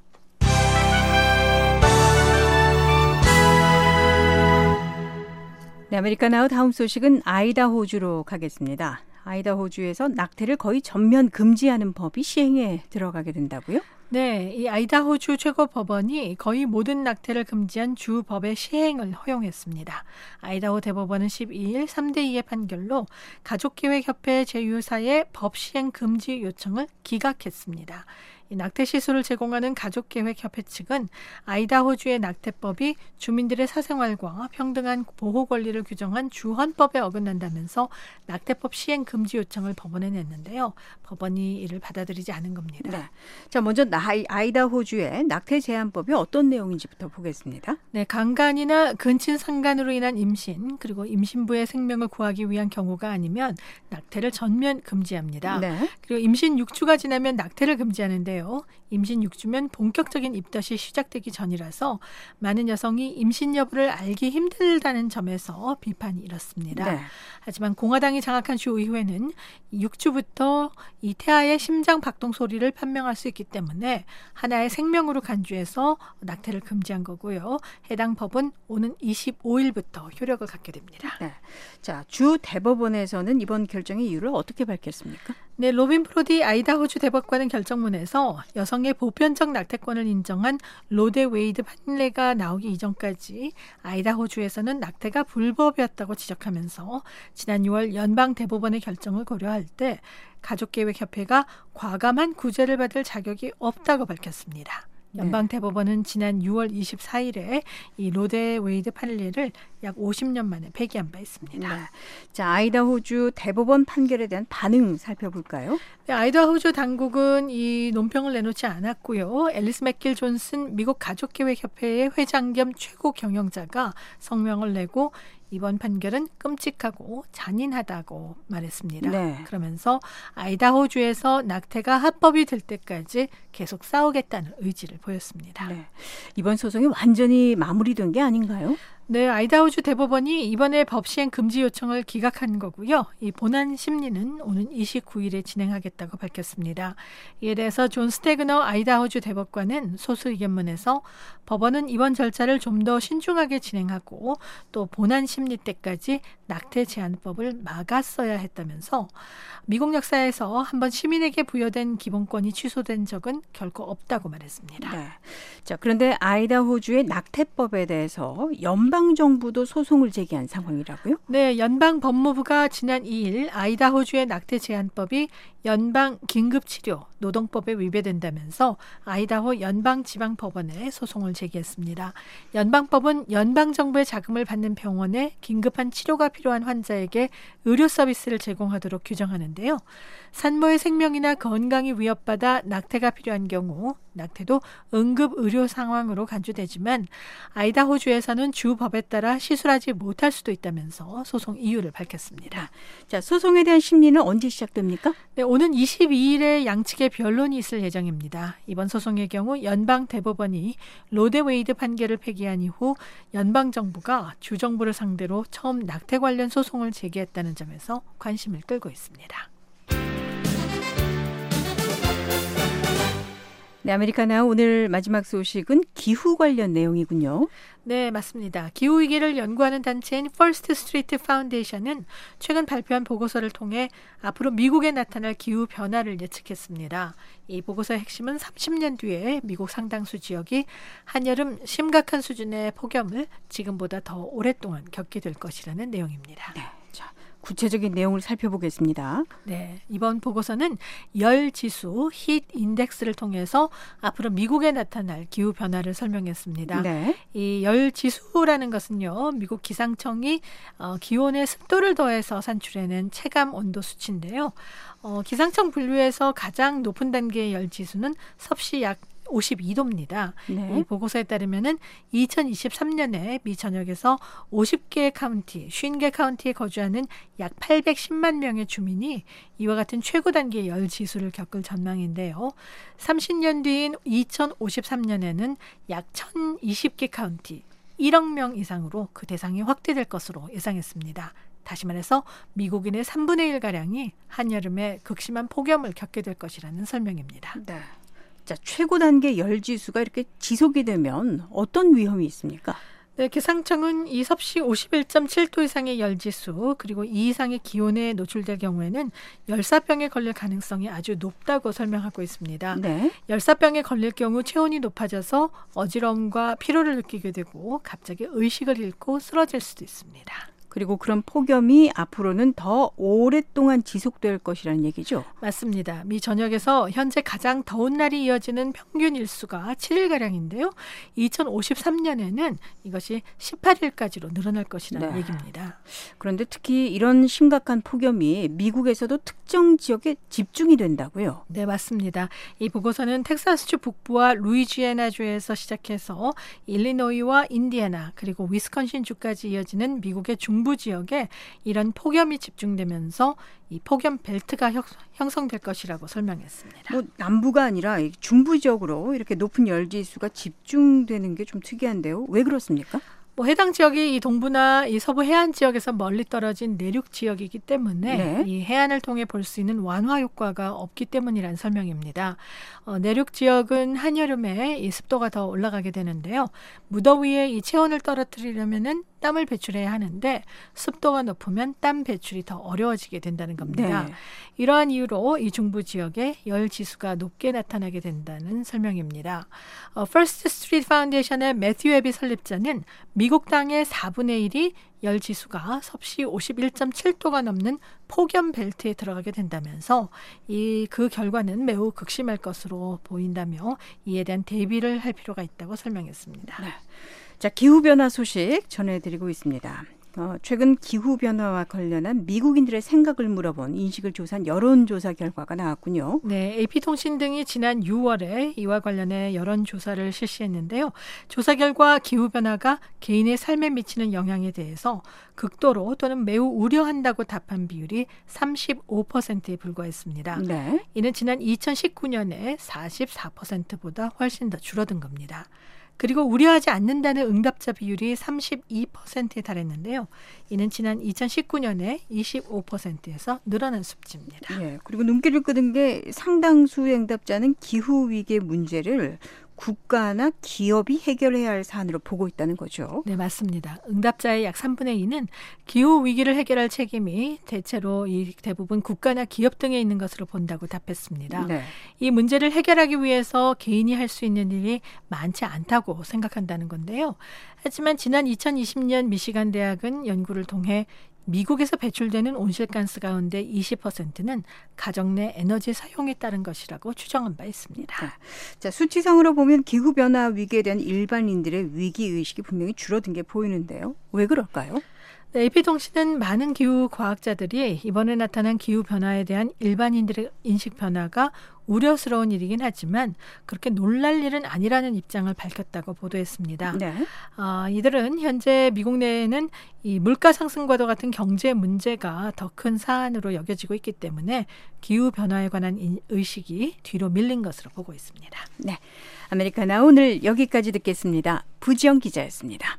네, 아메리카나우 다음 소식은 아이다호주로 가겠습니다. 아이다호주에서 낙태를 거의 전면 금지하는 법이 시행에 들어가게 된다고요? 네, 이 아이다호주 최고법원이 거의 모든 낙태를 금지한 주 법의 시행을 허용했습니다. 아이다호 대법원은 12일 3대2의 판결로 가족계획협회 제휴사의 법 시행 금지 요청을 기각했습니다. 이 낙태 시술을 제공하는 가족계획협회 측은 아이다호주의 낙태법이 주민들의 사생활과 평등한 보호 권리를 규정한 주헌법에 어긋난다면서 낙태법 시행 금지 요청을 법원에 냈는데요. 법원이 이를 받아들이지 않은 겁니다. 네. 자, 먼저 아이다호주의 낙태 제한법이 어떤 내용인지부터 보겠습니다. 네, 강간이나 근친 상간으로 인한 임신 그리고 임신부의 생명을 구하기 위한 경우가 아니면 낙태를 전면 금지합니다. 네. 그리고 임신 6주가 지나면 낙태를 금지하는데요. 임신 6주면 본격적인 입덧이 시작되기 전이라서 많은 여성이 임신 여부를 알기 힘들다는 점에서 비판이 일었습니다. 네. 하지만 공화당이 장악한 주 의회는 6주부터 이 태아의 심장 박동 소리를 판명할 수 있기 때문에 하나의 생명으로 간주해서 낙태를 금지한 거고요. 해당 법은 오는 25일부터 효력을 갖게 됩니다. 네. 자, 주 대법원에서는 이번 결정의 이유를 어떻게 밝혔습니까? 네, 로빈 프로디 아이다호주 대법관은 결정문에서 여성의 보편적 낙태권을 인정한 로데 웨이드 판례가 나오기 이전까지 아이다호주에서는 낙태가 불법이었다고 지적하면서 지난 6월 연방 대법원의 결정을 고려할 때 가족계획협회가 과감한 구제를 받을 자격이 없다고 밝혔습니다. 연방 대법원은 지난 6월 24일에 이 로데 웨이드 판례를 약 50년 만에 폐기한 바 있습니다. 네. 자, 아이다호주 대법원 판결에 대한 반응 살펴볼까요? 네, 아이다호주 당국은 이 논평을 내놓지 않았고요. 앨리스 맥길 존슨 미국 가족계획협회의 회장 겸 최고 경영자가 성명을 내고 이번 판결은 끔찍하고 잔인하다고 말했습니다. 네. 그러면서 아이다호주에서 낙태가 합법이 될 때까지 계속 싸우겠다는 의지를 보였습니다. 네. 이번 소송이 완전히 마무리된 게 아닌가요? 네, 아이다호주 대법원이 이번에 법 시행 금지 요청을 기각한 거고요. 이 본안 심리는 오는 29일에 진행하겠다고 밝혔습니다. 이에 대해서 존 스태그너 아이다호주 대법관은 소수 의견문에서 법원은 이번 절차를 좀 더 신중하게 진행하고 또 본안 심리 때까지 낙태 제한법을 막았어야 했다면서 미국 역사에서 한번 시민에게 부여된 기본권이 취소된 적은 결코 없다고 말했습니다. 네. 자, 그런데 아이다호주의 낙태법에 대해서 연방정부도 소송을 제기한 상황이라고요? 네, 연방 법무부가 지난 2일 아이다호주의 낙태 제한법이 연방 긴급치료 노동법에 위배된다면서 아이다호 연방지방법원에 소송을 제기했습니다. 연방법은 연방정부의 자금을 받는 병원에 긴급한 치료가 필요한 환자에게 의료 서비스를 제공하도록 규정하는데요. 산모의 생명이나 건강이 위협받아 낙태가 필요한 경우 낙태도 응급 의료 상황으로 간주되지만 아이다호주에서는 주 법에 따라 시술하지 못할 수도 있다면서 소송 이유를 밝혔습니다. 자, 소송에 대한 심리는 언제 시작됩니까? 네, 오는 22일에 양측의 변론이 있을 예정입니다. 이번 소송의 경우 연방 대법원이 로데 웨이드 판결을 폐기한 이후 연방 정부가 주 정부를 상대로 처음 낙태 관련 소송을 제기했다는 점에서 관심을 끌고 있습니다. 네, 아메리카나 오늘 마지막 소식은 기후 관련 내용이군요. 네, 맞습니다. 기후위기를 연구하는 단체인 퍼스트 스트리트 파운데이션은 최근 발표한 보고서를 통해 앞으로 미국에 나타날 기후 변화를 예측했습니다. 이 보고서의 핵심은 30년 뒤에 미국 상당수 지역이 한여름 심각한 수준의 폭염을 지금보다 더 오랫동안 겪게 될 것이라는 내용입니다. 네, 자, 구체적인 내용을 살펴보겠습니다. 네, 이번 보고서는 열지수, 히트 인덱스를 통해서 앞으로 미국에 나타날 기후 변화를 설명했습니다. 네. 이 열지수라는 것은요, 미국 기상청이 기온의 습도를 더해서 산출해낸 체감 온도 수치인데요. 기상청 분류에서 가장 높은 단계의 열지수는 섭씨 약 52도입니다. 네. 이 보고서에 따르면은 2023년에 미 전역에서 50개 카운티, 50개 카운티에 거주하는 약 810만 명의 주민이 이와 같은 최고 단계의 열 지수를 겪을 전망인데요. 30년 뒤인 2053년에는 약 1020개 카운티, 1억 명 이상으로 그 대상이 확대될 것으로 예상했습니다. 다시 말해서 미국인의 3분의 1가량이 한여름에 극심한 폭염을 겪게 될 것이라는 설명입니다. 네. 자, 최고 단계 열지수가 이렇게 지속이 되면 어떤 위험이 있습니까? 네, 기상청은 이 섭씨 51.7도 이상의 열지수 그리고 이 이상의 기온에 노출될 경우에는 열사병에 걸릴 가능성이 아주 높다고 설명하고 있습니다. 네. 열사병에 걸릴 경우 체온이 높아져서 어지러움과 피로를 느끼게 되고 갑자기 의식을 잃고 쓰러질 수도 있습니다. 그리고 그런 폭염이 앞으로는 더 오랫동안 지속될 것이라는 얘기죠. 맞습니다. 미 전역에서 현재 가장 더운 날이 이어지는 평균 일수가 7일가량인데요. 2053년에는 이것이 18일까지로 늘어날 것이라는 얘기입니다. 그런데 특히 이런 심각한 폭염이 미국에서도 특정 지역에 집중이 된다고요? 네, 맞습니다. 이 보고서는 텍사스주 북부와 루이지애나주에서 시작해서 일리노이와 인디애나 그리고 위스콘신주까지 이어지는 미국의 중부 지역에 이런 폭염이 집중되면서 이 폭염 벨트가 형성될 것이라고 설명했습니다. 뭐 남부가 아니라 중부 지역으로 이렇게 높은 열지수가 집중되는 게 좀 특이한데요. 왜 그렇습니까? 뭐 해당 지역이 이 동부나 이 서부 해안 지역에서 멀리 떨어진 내륙 지역이기 때문에 이 해안을 통해 볼 수 있는 완화 효과가 없기 때문이라는 설명입니다. 내륙 지역은 한여름에 이 습도가 더 올라가게 되는데요. 무더위에 이 체온을 떨어뜨리려면은 땀을 배출해야 하는데 습도가 높으면 땀 배출이 더 어려워지게 된다는 겁니다. 이러한 이유로 이 중부 지역에 열 지수가 높게 나타나게 된다는 설명입니다. First Street Foundation의 매튜 앱이 설립자는 미국 땅의 4분의 1이 열 지수가 섭씨 51.7도가 넘는 폭염 벨트에 들어가게 된다면서 그 결과는 매우 극심할 것으로 보인다며 이에 대한 대비를 할 필요가 있다고 설명했습니다. 네. 자, 기후변화 소식 전해드리고 있습니다. 최근 기후변화와 관련한 미국인들의 생각을 물어본 인식을 조사한 여론조사 결과가 나왔군요. 네, AP통신 등이 지난 6월에 이와 관련해 여론조사를 실시했는데요. 조사 결과 기후변화가 개인의 삶에 미치는 영향에 대해서 극도로 또는 매우 우려한다고 답한 비율이 35%에 불과했습니다. 네. 이는 지난 2019년에 44%보다 훨씬 더 줄어든 겁니다. 그리고 우려하지 않는다는 응답자 비율이 32%에 달했는데요. 이는 지난 2019년에 25%에서 늘어난 수치입니다. 네, 그리고 눈길을 끄는 게 상당수의 응답자는 기후위기의 문제를 국가나 기업이 해결해야 할 사안으로 보고 있다는 거죠. 네, 맞습니다. 응답자의 약 3분의 2는 기후 위기를 해결할 책임이 대체로 대부분 국가나 기업 등에 있는 것으로 본다고 답했습니다. 네. 이 문제를 해결하기 위해서 개인이 할 수 있는 일이 많지 않다고 생각한다는 건데요. 하지만 지난 2020년 미시간 대학은 연구를 통해 미국에서 배출되는 온실가스 가운데 20%는 가정 내 에너지 사용에 따른 것이라고 추정한 바 있습니다. 자, 수치상으로 보면 기후변화 위기에 대한 일반인들의 위기의식이 분명히 줄어든 게 보이는데요. 왜 그럴까요? 네, AP통신은 많은 기후 과학자들이 이번에 나타난 기후변화에 대한 일반인들의 인식 변화가 우려스러운 일이긴 하지만 그렇게 놀랄 일은 아니라는 입장을 밝혔다고 보도했습니다. 네. 이들은 현재 미국 내에는 이 물가 상승과도 같은 경제 문제가 더 큰 사안으로 여겨지고 있기 때문에 기후변화에 관한 의식이 뒤로 밀린 것으로 보고 있습니다. 네, 아메리카나 오늘 여기까지 듣겠습니다. 부지영 기자였습니다.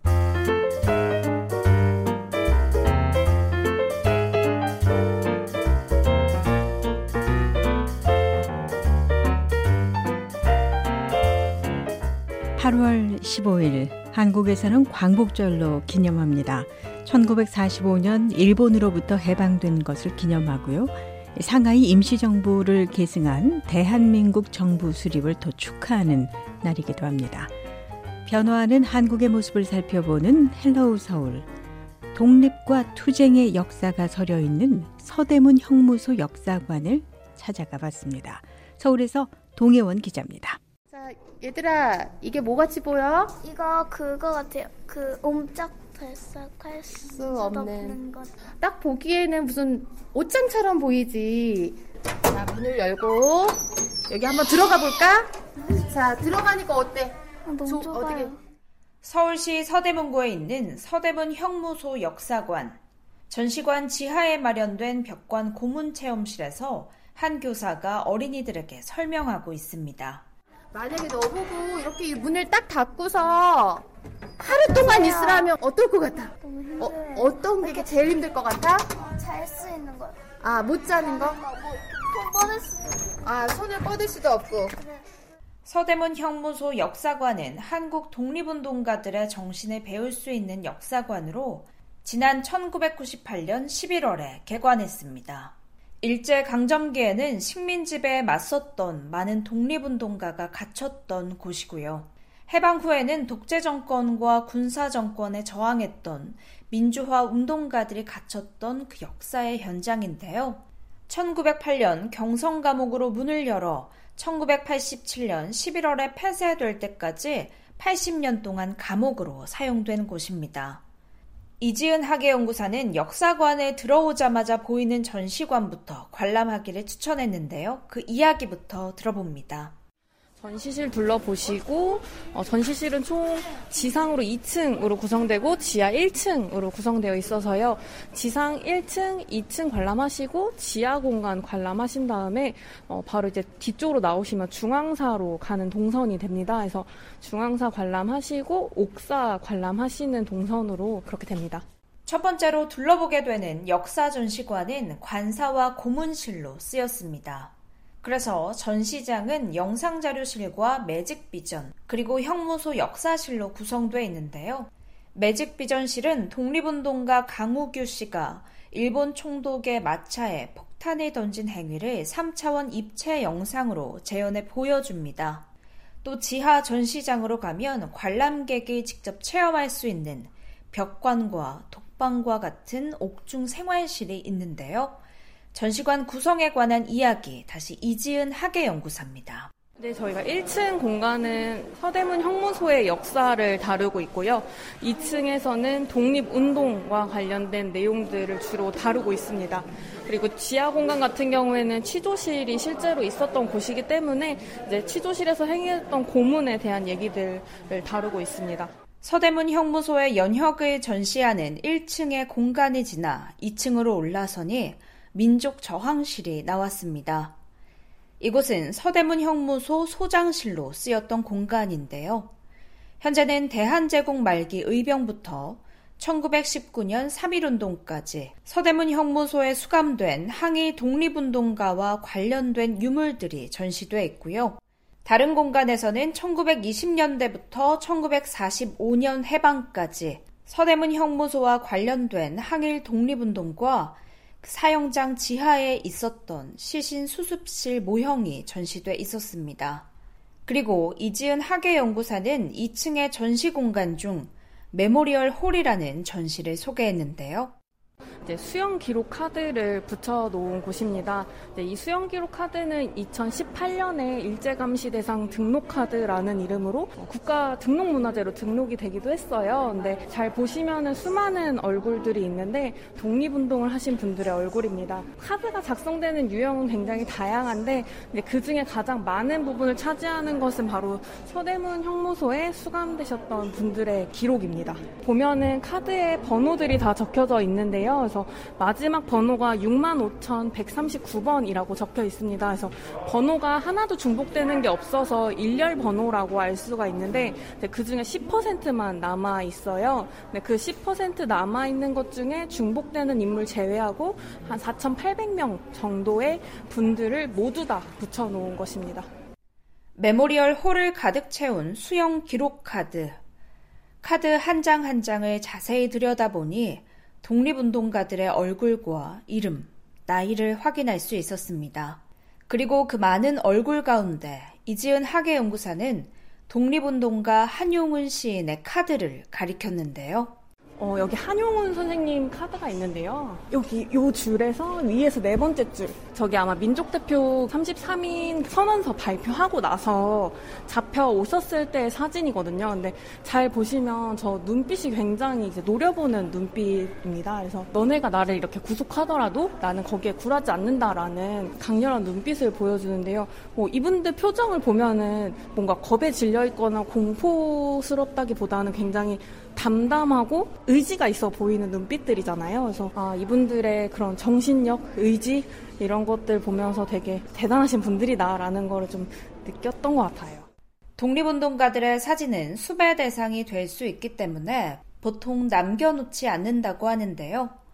(8월 15일) 한국에서는 광복절로 기념합니다. 1945년 일본으로부터 해방된 것을 기념하고요. 상하이 임시정부를 계승한 대한민국 정부 수립을 더 축하하는 날이기도 합니다. 변화하는 한국의 모습을 살펴보는 헬로우 서울. 독립과 투쟁의 역사가 서려있는 서대문 형무소 역사관을 찾아가 봤습니다. 서울에서 동혜원 기자입니다. 자, 얘들아, 이게 뭐 같이 보여? 이거 그거 같아요. 그 옴짝달싹 할 수 없는 것. 딱 보기에는 무슨 옷장처럼 보이지. 자, 문을 열고 여기 한번 들어가 볼까? 자, 들어가니까 어때? 너무 좁아요. 어떻게? 서울시 서대문구에 있는 서대문 형무소 역사관. 전시관 지하에 마련된 벽관 고문 체험실에서 한 교사가 어린이들에게 설명하고 있습니다. 만약에 너보고 이렇게 이 문을 딱 닫고서 하루 동안 있으라면 어떨 것 같아? 너무 힘들어요. 어떤 게 제일 힘들 것 같아? 잘 수 있는 거. 아, 못 자는 거? 손 뻗을 수도. 아, 손을 뻗을 수도 없고. 서대문 형무소 역사관은 한국 독립운동가들의 정신을 배울 수 있는 역사관으로 지난 1998년 11월에 개관했습니다. 일제강점기에는 식민지배에 맞섰던 많은 독립운동가가 갇혔던 곳이고요. 해방 후에는 독재정권과 군사정권에 저항했던 민주화 운동가들이 갇혔던 그 역사의 현장인데요. 1908년 경성감옥으로 문을 열어 1987년 11월에 폐쇄될 때까지 80년 동안 감옥으로 사용된 곳입니다. 이지은 학예연구사는 역사관에 들어오자마자 보이는 전시관부터 관람하기를 추천했는데요. 그 이야기부터 들어봅니다. 전시실 둘러보시고 전시실은 총 지상으로 2층으로 구성되고 지하 1층으로 구성되어 있어서요. 지상 1층, 2층 관람하시고 지하 공간 관람하신 다음에 바로 이제 뒤쪽으로 나오시면 중앙사로 가는 동선이 됩니다. 그래서 중앙사 관람하시고 옥사 관람하시는 동선으로 그렇게 됩니다. 첫 번째로 둘러보게 되는 역사전시관은 관사와 고문실로 쓰였습니다. 그래서 전시장은 영상자료실과 매직비전, 그리고 형무소 역사실로 구성되어 있는데요. 매직비전실은 독립운동가 강우규 씨가 일본 총독의 마차에 폭탄을 던진 행위를 3차원 입체 영상으로 재현해 보여줍니다. 또 지하 전시장으로 가면 관람객이 직접 체험할 수 있는 벽관과 독방과 같은 옥중 생활실이 있는데요. 전시관 구성에 관한 이야기, 다시 이지은 학예연구사입니다. 네, 저희가 1층 공간은 서대문 형무소의 역사를 다루고 있고요. 2층에서는 독립운동과 관련된 내용들을 주로 다루고 있습니다. 그리고 지하 공간 같은 경우에는 취조실이 실제로 있었던 곳이기 때문에 이제 취조실에서 행했던 고문에 대한 얘기들을 다루고 있습니다. 서대문 형무소의 연혁을 전시하는 1층의 공간이 지나 2층으로 올라서니 민족 저항실이 나왔습니다. 이곳은 서대문 형무소 소장실로 쓰였던 공간인데요. 현재는 대한제국 말기 의병부터 1919년 3.1운동까지 서대문 형무소에 수감된 항일 독립운동가와 관련된 유물들이 전시돼 있고요. 다른 공간에서는 1920년대부터 1945년 해방까지 서대문 형무소와 관련된 항일 독립운동과 사형장 지하에 있었던 시신 수습실 모형이 전시돼 있었습니다. 그리고 이지은 학예연구사는 2층의 전시 공간 중 메모리얼 홀이라는 전시를 소개했는데요. 이제 수영 기록 카드를 붙여놓은 곳입니다. 이 수영 기록 카드는 2018년에 일제감시 대상 등록 카드라는 이름으로 국가 등록문화재로 등록이 되기도 했어요. 근데 잘 보시면은 수많은 얼굴들이 있는데 독립운동을 하신 분들의 얼굴입니다. 카드가 작성되는 유형은 굉장히 다양한데 그 중에 가장 많은 부분을 차지하는 것은 바로 서대문 형무소에 수감되셨던 분들의 기록입니다. 보면은 카드에 번호들이 다 적혀져 있는데요. 그래서 마지막 번호가 65,139번이라고 적혀 있습니다. 그래서 번호가 하나도 중복되는 게 없어서 일렬 번호라고 알 수가 있는데 그 중에 10%만 남아 있어요. 그 10% 남아 있는 것 중에 중복되는 인물 제외하고 한 4,800명 정도의 분들을 모두 다 붙여놓은 것입니다. 메모리얼 홀을 가득 채운 수영 기록 카드. 카드 한 장 한 장을 자세히 들여다보니 독립운동가들의 얼굴과 이름, 나이를 확인할 수 있었습니다. 그리고 그 많은 얼굴 가운데 이지은 학예연구사는 독립운동가 한용운 시인의 카드를 가리켰는데요. 여기 한용운 선생님 카드가 있는데요. 여기 요 줄에서 위에서 네 번째 줄. 저기 아마 민족대표 33인 선언서 발표하고 나서 잡혀오셨을 때의 사진이거든요. 근데 잘 보시면 저 눈빛이 굉장히 이제 노려보는 눈빛입니다. 그래서 너네가 나를 이렇게 구속하더라도 나는 거기에 굴하지 않는다라는 강렬한 눈빛을 보여주는데요. 이분들 표정을 보면은 뭔가 겁에 질려있거나 공포스럽다기보다는 굉장히 담담하고 의지가 있어 보이는 눈빛들이잖아요. 그래서 이분들의 그런 정신력, 의지 이런 것들 보면서 되게 대단하신 분들이다라는 걸 좀 느꼈던 것 같아요. 독립운동가들의 사진은 수배 대상이 될 수 있기 때문에 보통 남겨놓지 않는다고 하는데요.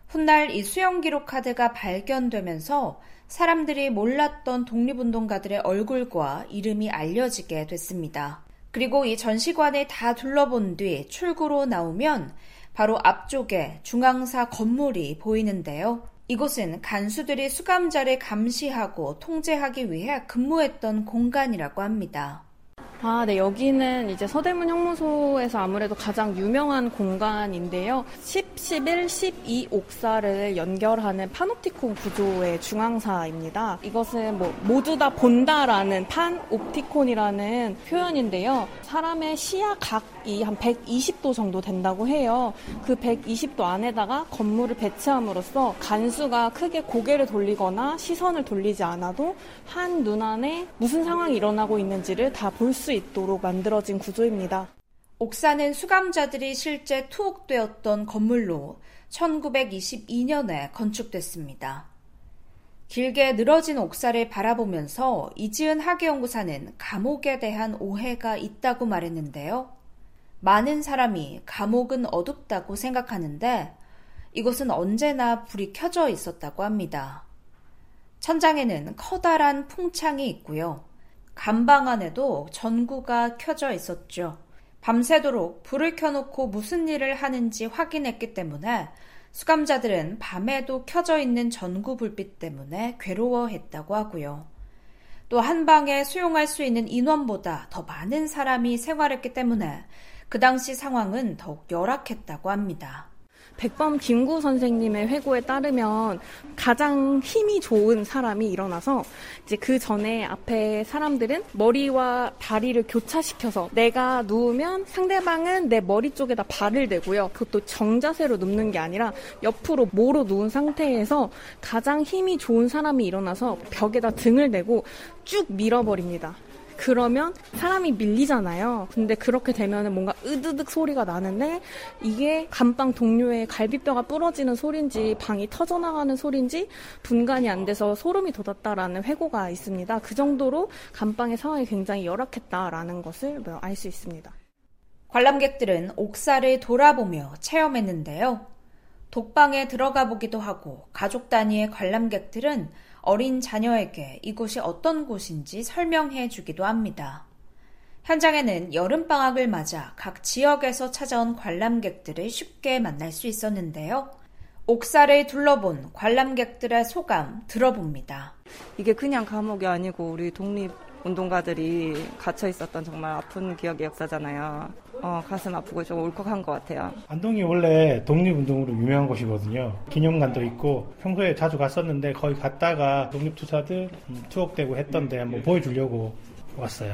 훗날 이 수영 기록 카드가 발견되면서 사람들이 몰랐던 독립운동가들의 얼굴과 이름이 알려지게 됐습니다. 그리고 이 전시관을 다 둘러본 뒤 출구로 나오면 바로 앞쪽에 중앙사 건물이 보이는데요. 이곳은 간수들이 수감자를 감시하고 통제하기 위해 근무했던 공간이라고 합니다. 네, 여기는 이제 서대문 형무소에서 아무래도 가장 유명한 공간인데요. 10, 11, 12 옥사를 연결하는 파놉티콘 구조의 중앙사입니다. 이것은 모두 다 본다라는 판옵티콘이라는 표현인데요. 사람의 시야 각이 한 120도 정도 된다고 해요. 그 120도 안에다가 건물을 배치함으로써 간수가 크게 고개를 돌리거나 시선을 돌리지 않아도 한 눈 안에 무슨 상황이 일어나고 있는지를 다 볼 수 있도록 만들어진 구조입니다. 옥사는 수감자들이 실제 투옥되었던 건물로 1922년에 건축됐습니다. 길게 늘어진 옥사를 바라보면서 이지은 학예연구사는 감옥에 대한 오해가 있다고 말했는데요. 많은 사람이 감옥은 어둡다고 생각하는데 이곳은 언제나 불이 켜져 있었다고 합니다. 천장에는 커다란 풍창이 있고요. 감방 안에도 전구가 켜져 있었죠. 밤새도록 불을 켜놓고 무슨 일을 하는지 확인했기 때문에 수감자들은 밤에도 켜져 있는 전구 불빛 때문에 괴로워했다고 하고요. 또 한 방에 수용할 수 있는 인원보다 더 많은 사람이 생활했기 때문에 그 당시 상황은 더욱 열악했다고 합니다. 백범 김구 선생님의 회고에 따르면 가장 힘이 좋은 사람이 일어나서 이제 그 전에 앞에 사람들은 머리와 다리를 교차시켜서 내가 누우면 상대방은 내 머리 쪽에다 발을 대고요. 그것도 정자세로 눕는 게 아니라 옆으로 모로 누운 상태에서 가장 힘이 좋은 사람이 일어나서 벽에다 등을 대고 쭉 밀어버립니다. 그러면 사람이 밀리잖아요. 근데 그렇게 되면 뭔가 으드득 소리가 나는데 이게 감방 동료의 갈비뼈가 부러지는 소리인지 방이 터져나가는 소리인지 분간이 안 돼서 소름이 돋았다라는 회고가 있습니다. 그 정도로 감방의 상황이 굉장히 열악했다라는 것을 알 수 있습니다. 관람객들은 옥사를 돌아보며 체험했는데요. 독방에 들어가 보기도 하고 가족 단위의 관람객들은 어린 자녀에게 이곳이 어떤 곳인지 설명해 주기도 합니다. 현장에는 여름방학을 맞아 각 지역에서 찾아온 관람객들을 쉽게 만날 수 있었는데요. 옥사를 둘러본 관람객들의 소감 들어봅니다. 이게 그냥 감옥이 아니고 우리 독립운동가들이 갇혀 있었던 정말 아픈 기억의 역사잖아요. 가슴 아프고 좀 울컥한 것 같아요. 안동이 원래 독립운동으로 유명한 곳이거든요. 기념관도 있고 평소에 자주 갔었는데 거기 갔다가 독립투사들 투옥되고 했던데 한번 보여주려고 왔어요.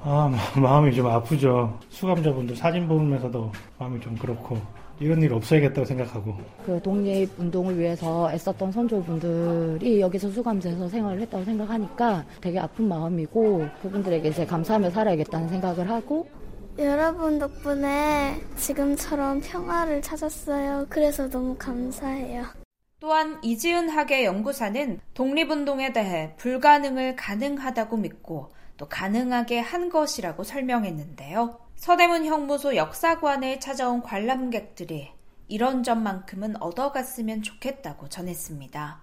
마음이 좀 아프죠. 수감자분들 사진 보면서도 마음이 좀 그렇고 이런 일 없어야겠다고 생각하고. 그 독립운동을 위해서 애썼던 선조분들이 여기서 수감돼서 생활을 했다고 생각하니까 되게 아픈 마음이고 그분들에게 이제 감사하며 살아야겠다는 생각을 하고 여러분 덕분에 지금처럼 평화를 찾았어요. 그래서 너무 감사해요. 또한 이지은 학예연구사는 독립운동에 대해 불가능을 가능하다고 믿고 또 가능하게 한 것이라고 설명했는데요. 서대문 형무소 역사관을 찾아온 관람객들이 이런 점만큼은 얻어갔으면 좋겠다고 전했습니다.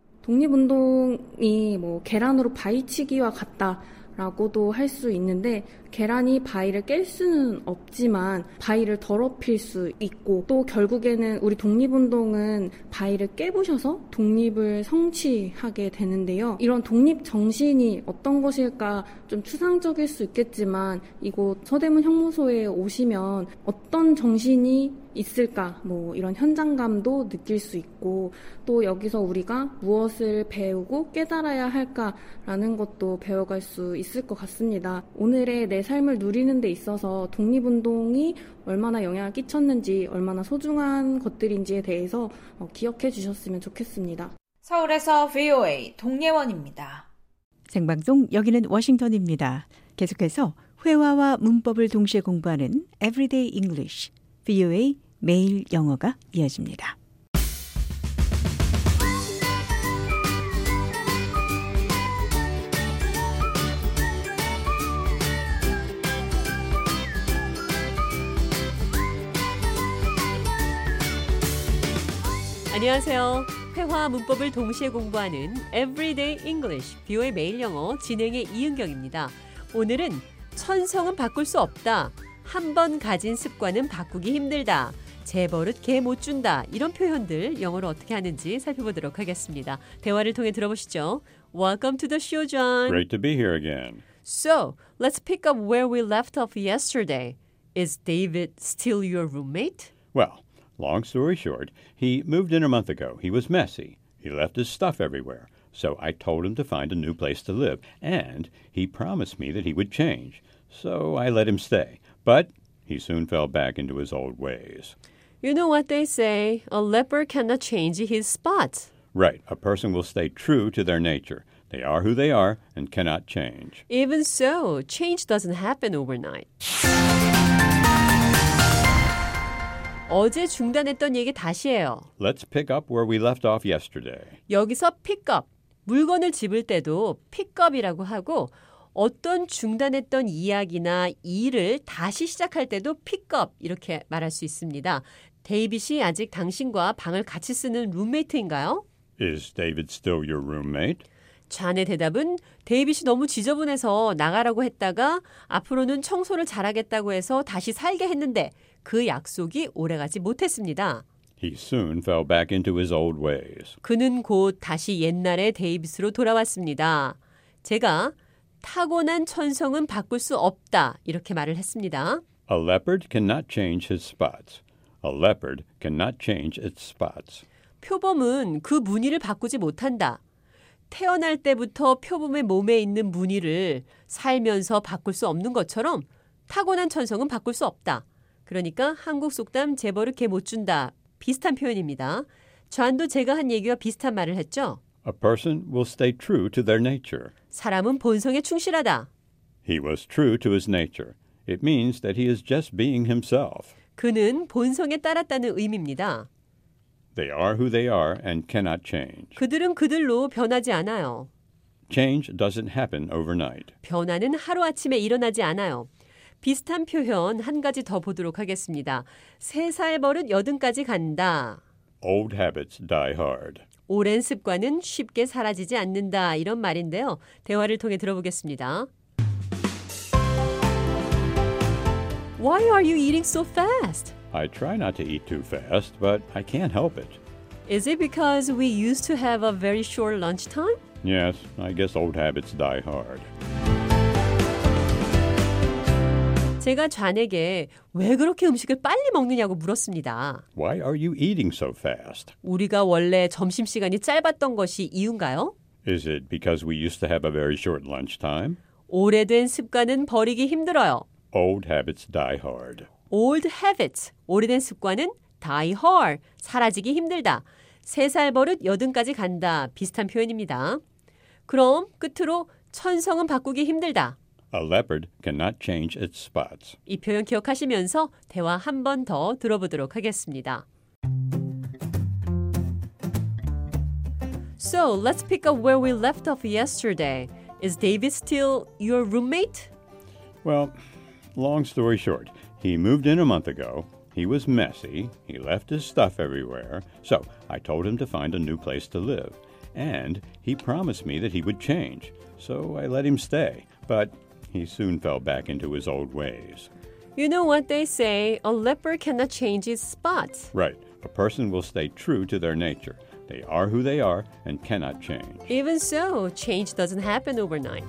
독립운동이 계란으로 바위치기와 같다라고도 할 수 있는데 계란이 바위를 깰 수는 없지만 바위를 더럽힐 수 있고 또 결국에는 우리 독립운동은 바위를 깨부셔서 독립을 성취하게 되는데요. 이런 독립 정신이 어떤 것일까 좀 추상적일 수 있겠지만 이곳 서대문 형무소에 오시면 어떤 정신이 있을까 이런 현장감도 느낄 수 있고 또 여기서 우리가 무엇을 배우고 깨달아야 할까라는 것도 배워갈 수 있을 것 같습니다. 오늘의 내 삶을 누리는 데 있어서 독립운동이 얼마나 영향을 끼쳤는지 얼마나 소중한 것들인지에 대해서 기억해 주셨으면 좋겠습니다. 서울에서 VOA 동예원입니다. 생방송 여기는 워싱턴입니다. 계속해서 회화와 문법을 동시에 공부하는 Everyday English, VOA 매일 영어가 이어집니다. 안녕하세요. 회화와 문법을 동시에 공부하는 Everyday English, 뷰의 매일 영어 진행의 이은경입니다. 오늘은 천성은 바꿀 수 없다. 한 번 가진 습관은 바꾸기 힘들다. 제 버릇 개 못 준다. 이런 표현들 영어로 어떻게 하는지 살펴보도록 하겠습니다. 대화를 통해 들어보시죠. Welcome to the show, John. Great to be here again. So, let's pick up where we left off yesterday. Is David still your roommate? Well, long story short, he moved in a month ago. He was messy. He left his stuff everywhere. So I told him to find a new place to live. And he promised me that he would change. So I let him stay. But he soon fell back into his old ways. You know what they say, a leopard cannot change his spots. Right. A person will stay true to their nature. They are who they are and cannot change. Even so, change doesn't happen overnight. 어제 중단했던 얘기 다시 해요. Let's pick up where we left off yesterday. 여기서 pick up, 물건을 집을 때도 pick up이라고 하고 어떤 중단했던 이야기나 일을 다시 시작할 때도 pick up 이렇게 말할 수 있습니다. 데이빗이 아직 당신과 방을 같이 쓰는 룸메이트인가요? Is David still your roommate? 좌의 대답은 데이빗이 너무 지저분해서 나가라고 했다가 앞으로는 청소를 잘하겠다고 해서 다시 살게 했는데 그 약속이 오래가지 못했습니다. He soon fell back into his old ways. 그는 곧 다시 옛날의 데이빗으로 돌아왔습니다. 제가 타고난 천성은 바꿀 수 없다 이렇게 말을 했습니다. A leopard cannot change his spots. A leopard cannot change its spots. 표범은 그 무늬를 바꾸지 못한다. 태어날 때부터 표범의 몸에 있는 무늬를 살면서 바꿀 수 없는 것처럼 타고난 천성은 바꿀 수 없다. 그러니까 한국 속담 제 버릇 개 못 준다. 비슷한 표현입니다. 존도 제가 한 얘기와 비슷한 말을 했죠. A person will stay true to their nature. 사람은 본성에 충실하다. He was true to his nature. It means that he is just being himself. 그는 본성에 따랐다는 의미입니다. They are who they are and cannot change. 그들은 그들로 변하지 않아요. Change doesn't happen overnight. 변화는 하루아침에 일어나지 않아요. 비슷한 표현 한 가지 더 보도록 하겠습니다. 3살 버릇 80까지 간다. Old habits die hard. 오랜 습관은 쉽게 사라지지 않는다. 이런 말인데요. 대화를 통해 들어보겠습니다. Why are you eating so fast? I try not to eat too fast, but I can't help it. Is it because we used to have a very short lunch time? Yes, I guess old habits die hard. 제가 좌에게 왜 그렇게 음식을 빨리 먹느냐고 물었습니다. Why are you eating so fast? 우리가 원래 점심시간이 짧았던 것이 이유인가요? Is it because we used to have a very short lunch time? 오래된 습관은 버리기 힘들어요. Old habits die hard. Old habits, 오래된 습관은 die hard, 사라지기 힘들다. 3살 버릇 80까지 간다. 비슷한 표현입니다. 그럼 끝으로 천성은 바꾸기 힘들다. A leopard cannot change its spots. 이 표현 기억하시면서 대화 한 번 더 들어보도록 하겠습니다. So, let's pick up where we left off yesterday. Is David still your roommate? Well, long story short, he moved in a month ago. He was messy. He left his stuff everywhere. So I told him to find a new place to live. And he promised me that he would change. So I let him stay. But he soon fell back into his old ways. You know what they say, a leopard cannot change its spots. Right. A person will stay true to their nature. They are who they are and cannot change. Even so, change doesn't happen overnight.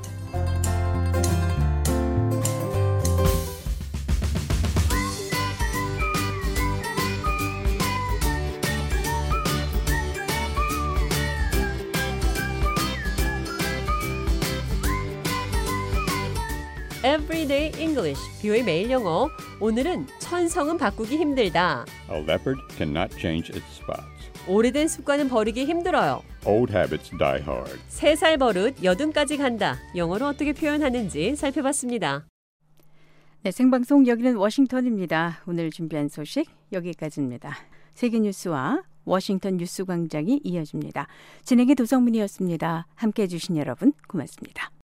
Everyday English, 뷰의 매일 영어. 오늘은 천성은 바꾸기 힘들다. A leopard cannot change its spots. 오래된 습관은 버리기 힘들어요. Old habits die hard. 3살 버릇 80까지 간다. 영어로 어떻게 표현하는지 살펴봤습니다. 네, 생방송 여기는 워싱턴입니다. 오늘 준비한 소식 여기까지입니다. 세계뉴스와 워싱턴 뉴스광장이 이어집니다. 진행의 도성문이었습니다. 함께해 주신 여러분 고맙습니다.